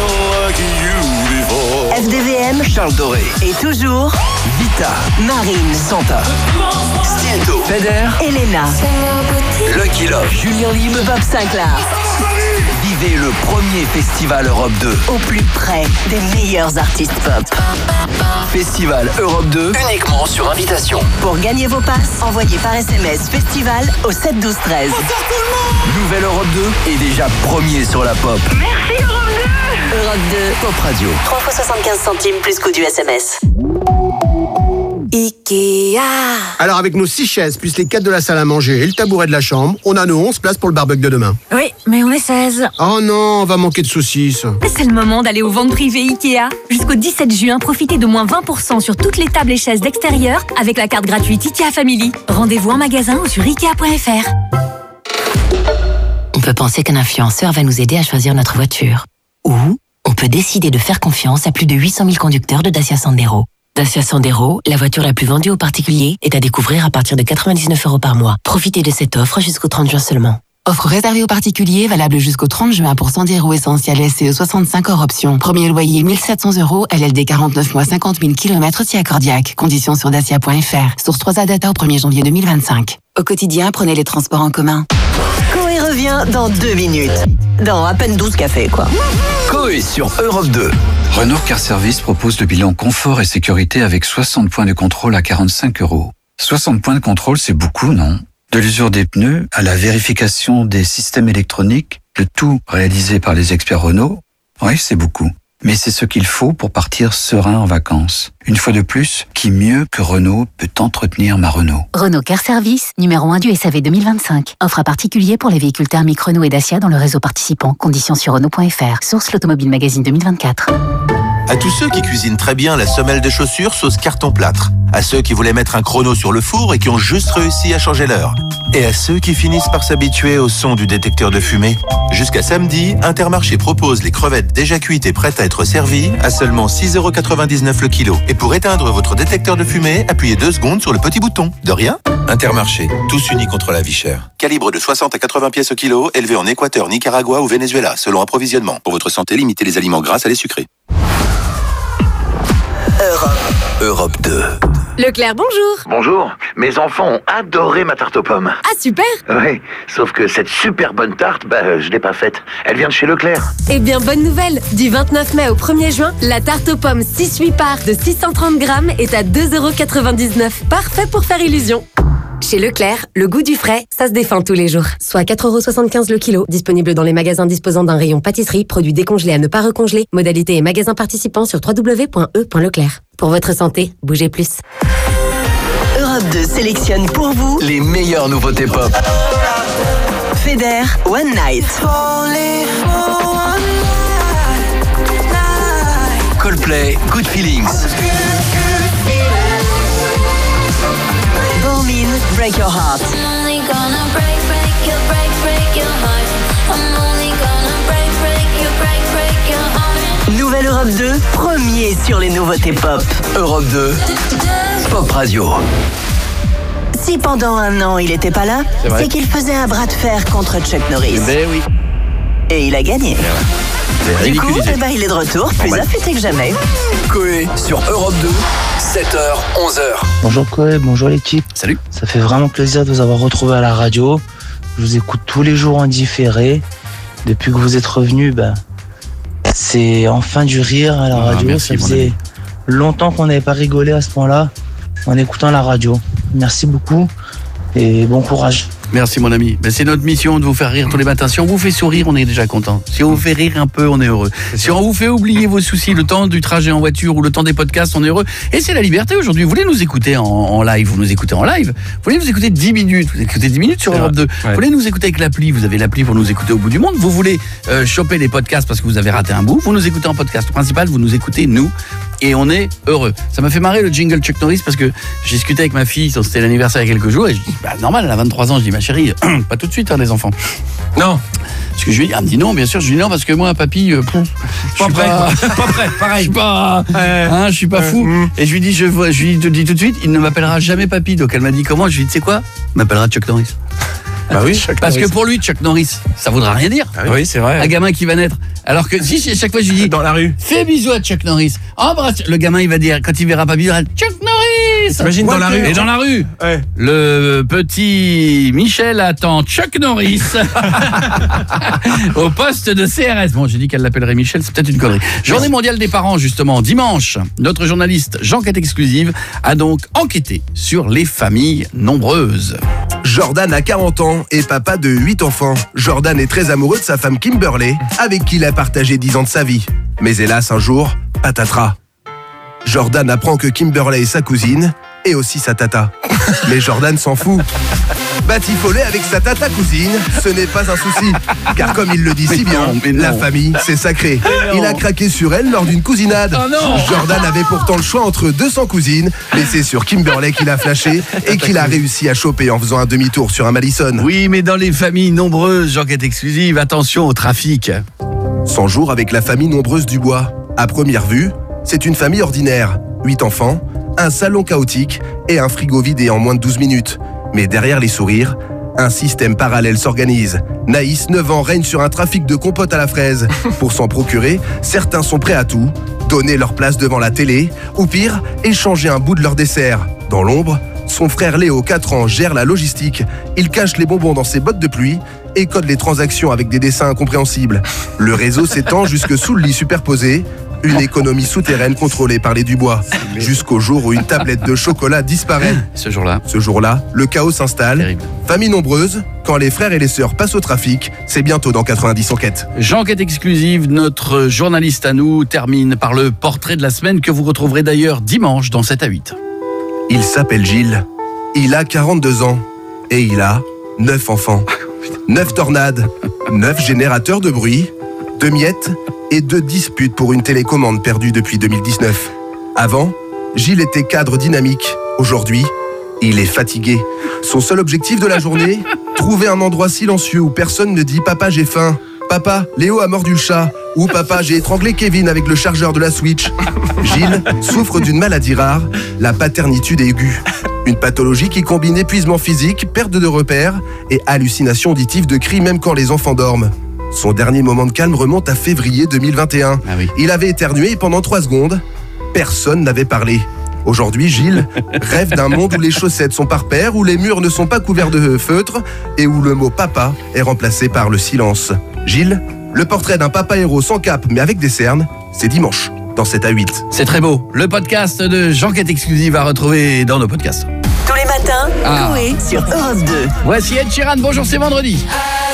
F D V M, Charles Doré. Et toujours, Vita, Marine, Santa, Stilto, Feder, Elena, Lucky Love, Julien Lim, Bob Sinclair. Vivez le premier Festival Europe deux. Au plus près des meilleurs artistes pop. Festival Europe deux, uniquement sur invitation. Pour gagner vos passes, envoyez par S M S Festival au sept douze treize. Nouvelle Europe deux est déjà premier sur la pop. Merci Europe deux. Europe deux, Pop Radio. trois fois soixante-quinze centimes plus coût du S M S. Ikea. Alors avec nos six chaises, plus les quatre de la salle à manger et le tabouret de la chambre, on a nos onze places pour le barbecue de demain. Oui, mais on est seize. Oh non, on va manquer de saucisses. C'est le moment d'aller aux ventes privées Ikea. Jusqu'au dix-sept juin, profitez de moins vingt pour cent sur toutes les tables et chaises d'extérieur avec la carte gratuite Ikea Family. Rendez-vous en magasin ou sur ikea point f r. On peut penser qu'un influenceur va nous aider à choisir notre voiture. Ou on peut décider de faire confiance à plus de huit cent mille conducteurs de Dacia Sandero. Dacia Sandero, la voiture la plus vendue aux particuliers, est à découvrir à partir de quatre-vingt-dix-neuf euros par mois. Profitez de cette offre jusqu'au trente juin seulement. Offre réservée aux particuliers, valable jusqu'au trente juin pour Sandero roues essentiel S C E soixante-cinq hors option. Premier loyer mille sept cents euros, L L D quarante-neuf mois cinquante mille kilomètres si accordiaque. Conditions sur dacia point f r. Source trois A Data au premier janvier deux mille vingt-cinq. Au quotidien, prenez les transports en commun. Coé revient dans deux minutes. Dans à peine douze cafés, quoi. Coé sur Europe deux. Renault Car Service propose le bilan confort et sécurité avec soixante points de contrôle à quarante-cinq euros. soixante points de contrôle, c'est beaucoup, non? De l'usure des pneus à la vérification des systèmes électroniques, le tout réalisé par les experts Renault, oui, c'est beaucoup. Mais c'est ce qu'il faut pour partir serein en vacances. Une fois de plus, qui mieux que Renault peut entretenir ma Renault? Renault Car Service, numéro un du S A V deux mille vingt-cinq. Offre à particulier pour les véhicules thermiques Renault et Dacia dans le réseau participant. Conditions sur Renault point f r. Source l'Automobile Magazine deux mille vingt-quatre. À tous ceux qui cuisinent très bien la semelle de chaussure sauce carton-plâtre. À ceux qui voulaient mettre un chrono sur le four et qui ont juste réussi à changer l'heure. Et à ceux qui finissent par s'habituer au son du détecteur de fumée. Jusqu'à samedi, Intermarché propose les crevettes déjà cuites et prêtes à être servies à seulement six euros quatre-vingt-dix-neuf le kilo. Et pour éteindre votre détecteur de fumée, appuyez deux secondes sur le petit bouton. De rien. Intermarché, tous unis contre la vie chère. Calibre de soixante à quatre-vingts pièces au kilo, élevé en Équateur, Nicaragua ou Venezuela, selon approvisionnement. Pour votre santé, limitez les aliments gras à les sucrés. Europe. Europe deux. Leclerc, bonjour. Bonjour. Mes enfants ont adoré ma tarte aux pommes. Ah, super. Oui, sauf que cette super bonne tarte, bah, je l'ai pas faite. Elle vient de chez Leclerc. Eh bien, bonne nouvelle. Du vingt-neuf mai au premier juin, la tarte aux pommes six huit parts de six cent trente grammes est à deux euros quatre-vingt-dix-neuf. Parfait pour faire illusion. Chez Leclerc, le goût du frais, ça se défend tous les jours. Soit quatre euros soixante-quinze le kilo, disponible dans les magasins disposant d'un rayon pâtisserie, produits décongelés à ne pas recongeler. Modalité et magasins participants sur w w w point e point leclerc. Pour votre santé, bougez plus. Europe deux sélectionne pour vous les meilleures nouveautés pop. Feder, One Night. Coldplay, Good Feelings. Bormin, Break Your Heart. Nouvelle Europe deux, premier sur les nouveautés pop. Europe deux, Pop Radio. Si pendant un an il était pas là, C'est vrai. c'est qu'il faisait un bras de fer contre Chuck Norris. Ben oui. Et il a gagné. C'est Du coup, ridiculisé. eh ben, il est de retour, plus Bon, bah. affûté que jamais. Coé sur Europe deux, sept heures, onze heures. Bonjour Coé, bonjour l'équipe. Salut. Ça fait vraiment plaisir de vous avoir retrouvé à la radio. Je vous écoute tous les jours en différé. Depuis que vous êtes revenu, ben, c'est enfin du rire à la Ah, radio. merci, Ça mon faisait ami. longtemps qu'on n'avait pas rigolé à ce point-là en écoutant la radio. Merci beaucoup et bon courage. Merci mon ami. Ben, c'est notre mission de vous faire rire tous les matins. Si on vous fait sourire, on est déjà content. Si on vous fait rire un peu, on est heureux. Si on vous fait oublier vos soucis le temps du trajet en voiture ou le temps des podcasts, on est heureux. Et c'est la liberté aujourd'hui. Vous voulez nous écouter en, en live, vous nous écoutez en live. Vous voulez nous écouter dix minutes, vous écoutez dix minutes sur C'est Europe vrai. deux. Ouais. Vous voulez nous écouter avec l'appli, vous avez l'appli pour nous écouter au bout du monde. Vous voulez euh, choper les podcasts parce que vous avez raté un bout, vous nous écoutez en podcast. Le principal, vous nous écoutez nous. Et on est heureux. Ça m'a fait marrer le jingle Chuck Norris parce que j'ai discuté avec ma fille, c'était l'anniversaire il y a quelques jours, et je dis, bah normal, elle a vingt-trois ans, je dis, ma chérie, pas tout de suite, hein, les enfants. Non. Parce que je lui dis, elle me dit non, bien sûr, je lui dis non, parce que moi, papy, euh, pouf, je suis prêt, pas, quoi. Pas prêt, je pareil. suis pas, Ouais. hein, je suis pas Ouais. fou. Mm. Et je lui dis, je, vois- je lui dis tout de suite, il ne m'appellera jamais papy. Donc elle m'a dit comment? Je lui dis, tu sais quoi? Il m'appellera Chuck Norris. Bah oui. Parce que pour lui, Chuck Norris, ça voudra rien dire. Oui, c'est vrai. Un gamin qui va naître. Alors que si à chaque fois je lui dis Dans la rue. fais bisous à Chuck Norris, embrasse, le gamin il va dire quand il verra pas bisous, Chuck Norris. T'imagines dans la rue. Et dans la rue, Ouais. le petit Michel attend Chuck Norris au poste de C R S. Bon, j'ai dit qu'elle l'appellerait Michel, c'est peut-être une connerie. Journée mondiale des parents, justement, dimanche. Notre journaliste Jean-Quête Exclusive a donc enquêté sur les familles nombreuses. Jordan a quarante ans et papa de huit enfants. Jordan est très amoureux de sa femme Kimberley, avec qui il a partagé dix ans de sa vie. Mais hélas, un jour, patatras. Jordan apprend que Kimberley est sa cousine et aussi sa tata. Mais Jordan s'en fout. Batifoler avec sa tata cousine, ce n'est pas un souci. Car comme il le dit Mais si bien, non, mais non. la famille, c'est sacré. Mais non. Il a craqué sur elle lors d'une cousinade. Oh non. Jordan avait pourtant le choix entre deux cents cousines, mais c'est sur Kimberley qu'il a flashé et qu'il a réussi à choper en faisant un demi-tour sur un Madison. Oui, mais dans les familles nombreuses, Jean-Quête Exclusive, attention au trafic. cent jours avec la famille nombreuse du bois. À première vue, c'est une famille ordinaire. huit enfants, un salon chaotique et un frigo vidé en moins de douze minutes. Mais derrière les sourires, Un système parallèle s'organise. Naïs, neuf ans, règne sur un trafic de compotes à la fraise. Pour s'en procurer, certains sont prêts à tout. Donner leur place devant la télé, ou pire, échanger un bout de leur dessert. Dans l'ombre, son frère Léo, quatre ans, gère la logistique. Il cache les bonbons dans ses bottes de pluie et code les transactions avec des dessins incompréhensibles. Le réseau s'étend jusque sous le lit superposé. Une économie souterraine contrôlée par les Dubois. Jusqu'au jour où une tablette de chocolat disparaît. Ce jour-là Ce jour-là, le chaos s'installe. Famille nombreuse, quand les frères et les sœurs passent au trafic, c'est bientôt dans quatre-vingt-dix enquêtes. J'enquête exclusive, notre journaliste à nous termine par le portrait de la semaine que vous retrouverez d'ailleurs dimanche dans sept à huit. Il s'appelle Gilles, il a quarante-deux ans et il a neuf enfants. neuf tornades, neuf générateurs de bruit, deux miettes et deux disputes pour une télécommande perdue depuis deux mille dix-neuf. Avant, Gilles était cadre dynamique. Aujourd'hui, il est fatigué. Son seul objectif de la journée, trouver un endroit silencieux où personne ne dit « Papa, j'ai faim ». Papa, Léo a mordu le chat. Ou papa, j'ai étranglé Kevin avec le chargeur de la Switch. Gilles souffre d'une maladie rare, la paternitude aiguë. Une pathologie qui combine épuisement physique, perte de repères et hallucination auditive de cris même quand les enfants dorment. Son dernier moment de calme remonte à février deux mille vingt et un. Ah oui. Il avait éternué pendant trois secondes. Personne n'avait parlé. Aujourd'hui, Gilles rêve d'un monde où les chaussettes sont par paire, où les murs ne sont pas couverts de feutre et où le mot papa est remplacé par le silence. Gilles, le portrait d'un papa héros sans cape mais avec des cernes, c'est dimanche dans sept à huit. C'est très beau. Le podcast de J'enquête exclusive à retrouver dans nos podcasts. Tous les matins, Ah. Coé sur Europe deux. Voici Ed Sheeran, bonjour, c'est vendredi.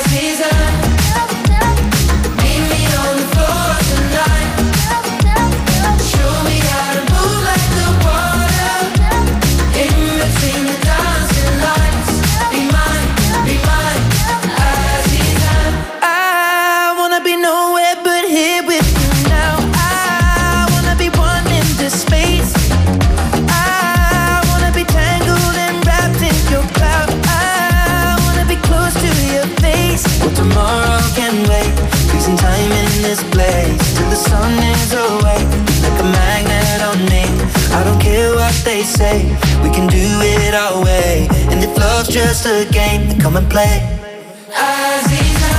Tomorrow can wait, freezing time in this place till the sun is away, like a magnet on me. I don't care what they say, we can do it our way. And if love's just a game, then come and play. Aziza,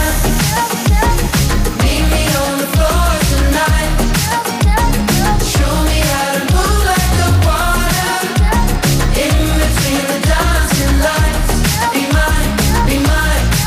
meet me on the floor tonight. Show me how to move like the water, in between the dancing lights. Be mine, be mine.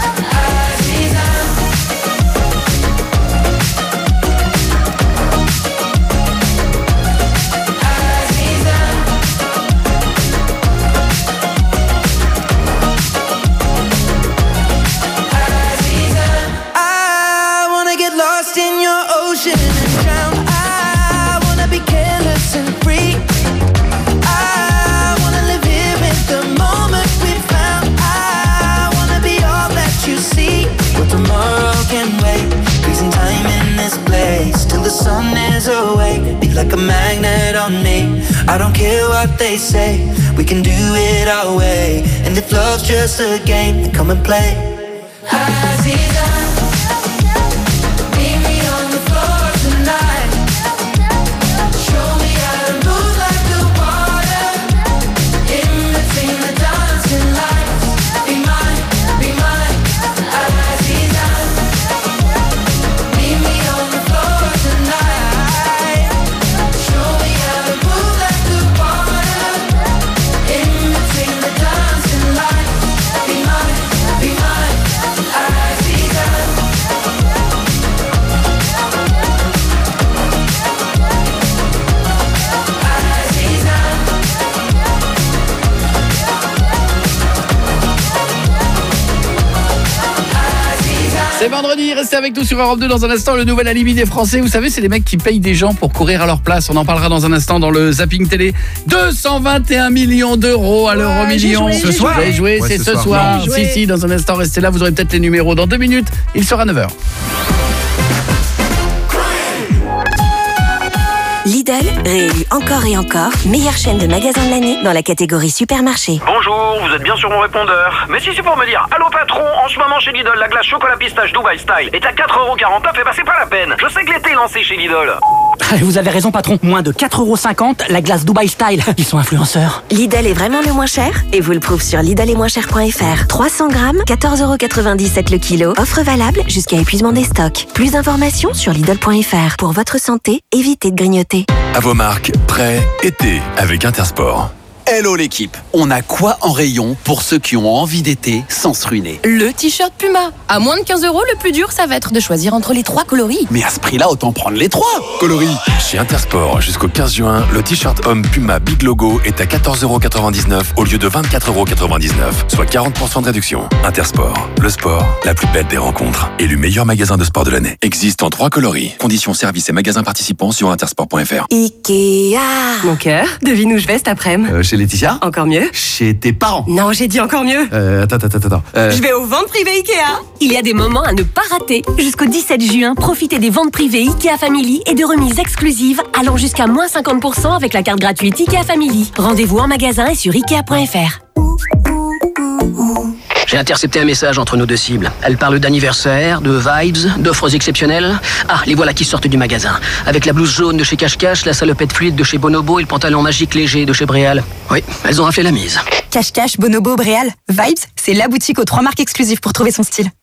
Sun is awake, be like a magnet on me. I don't care what they say, we can do it our way. And if love's just a game, then come and play. Aziza, meet me on the floor tonight. Show me how to move like the water, in between the dancing lights. Be mine, be mine, Aziza. Meet me on the floor tonight. Show me how to move like the water, in between the dancing lights. Be mine, be mine, Aziza. C'est vendredi, restez avec nous sur Europe deux dans un instant, le nouvel alibi des Français. Vous savez, c'est les mecs qui payent des gens pour courir à leur place. On en parlera dans un instant dans le zapping télé. deux cent vingt et un millions d'euros à l'euro Ouais, million. j'ai joué, Ce j'ai soir, joué. j'ai joué, Ouais, c'est ce ce soir. soir. J'ai joué. Si, si, dans un instant, restez là, vous aurez peut-être les numéros. Dans deux minutes, il sera neuf heures. Lidl, réélu encore et encore, meilleure chaîne de magasins de l'année dans la catégorie supermarché. Bonjour, vous êtes bien sur mon répondeur. Mais si c'est pour me dire, allô patron, en ce moment chez Lidl, la glace chocolat pistache Dubai Style est à quatre euros quarante-neuf, et bah c'est pas la peine. Je sais que l'été est lancé chez Lidl. Vous avez raison, patron. Moins de quatre euros cinquante, la glace Dubai Style. Ils sont influenceurs. Lidl est vraiment le moins cher et vous le prouve sur Lidl et moins cher point f r. trois cents grammes, quatorze euros quatre-vingt-dix-sept le kilo. Offre valable jusqu'à épuisement des stocks. Plus d'informations sur Lidl point f r. Pour votre santé, évitez de grignoter. À vos marques, prêt, été, avec Intersport. Hello l'équipe, on a quoi en rayon pour ceux qui ont envie d'été sans se ruiner? Le t-shirt Puma. À moins de quinze euros, le plus dur, ça va être de choisir entre les trois coloris. Mais à ce prix-là, autant prendre les trois coloris. Chez Intersport, jusqu'au quinze juin, le t-shirt homme Puma Big Logo est à quatorze euros quatre-vingt-dix-neuf au lieu de vingt-quatre euros quatre-vingt-dix-neuf, soit quarante pour cent de réduction. Intersport, le sport, la plus belle des rencontres. Élu meilleur magasin de sport de l'année. Existe en trois coloris. Conditions, services et magasins participants sur intersport point f r. Ikea. Mon cœur, devine où je vais cet après-midi. Euh, chez Laetitia? Encore mieux. Chez tes parents? Non, j'ai dit encore mieux. Euh, attends, attends, attends. Euh... Je vais aux ventes privées Ikea. Il y a des moments à ne pas rater. Jusqu'au dix-sept juin, profitez des ventes privées Ikea Family et de remises exclusives allant jusqu'à moins cinquante pour cent avec la carte gratuite Ikea Family. Rendez-vous en magasin et sur ikea point f r. J'ai intercepté un message entre nos deux cibles. Elle parle d'anniversaire, de vibes, d'offres exceptionnelles. Ah, les voilà qui sortent du magasin. Avec la blouse jaune de chez Cache Cache, la salopette fluide de chez Bonobo et le pantalon magique léger de chez Bréal. Oui, elles ont raflé la mise. Cache Cache, Bonobo, Bréal, Vibes, c'est la boutique aux trois marques exclusives pour trouver son style.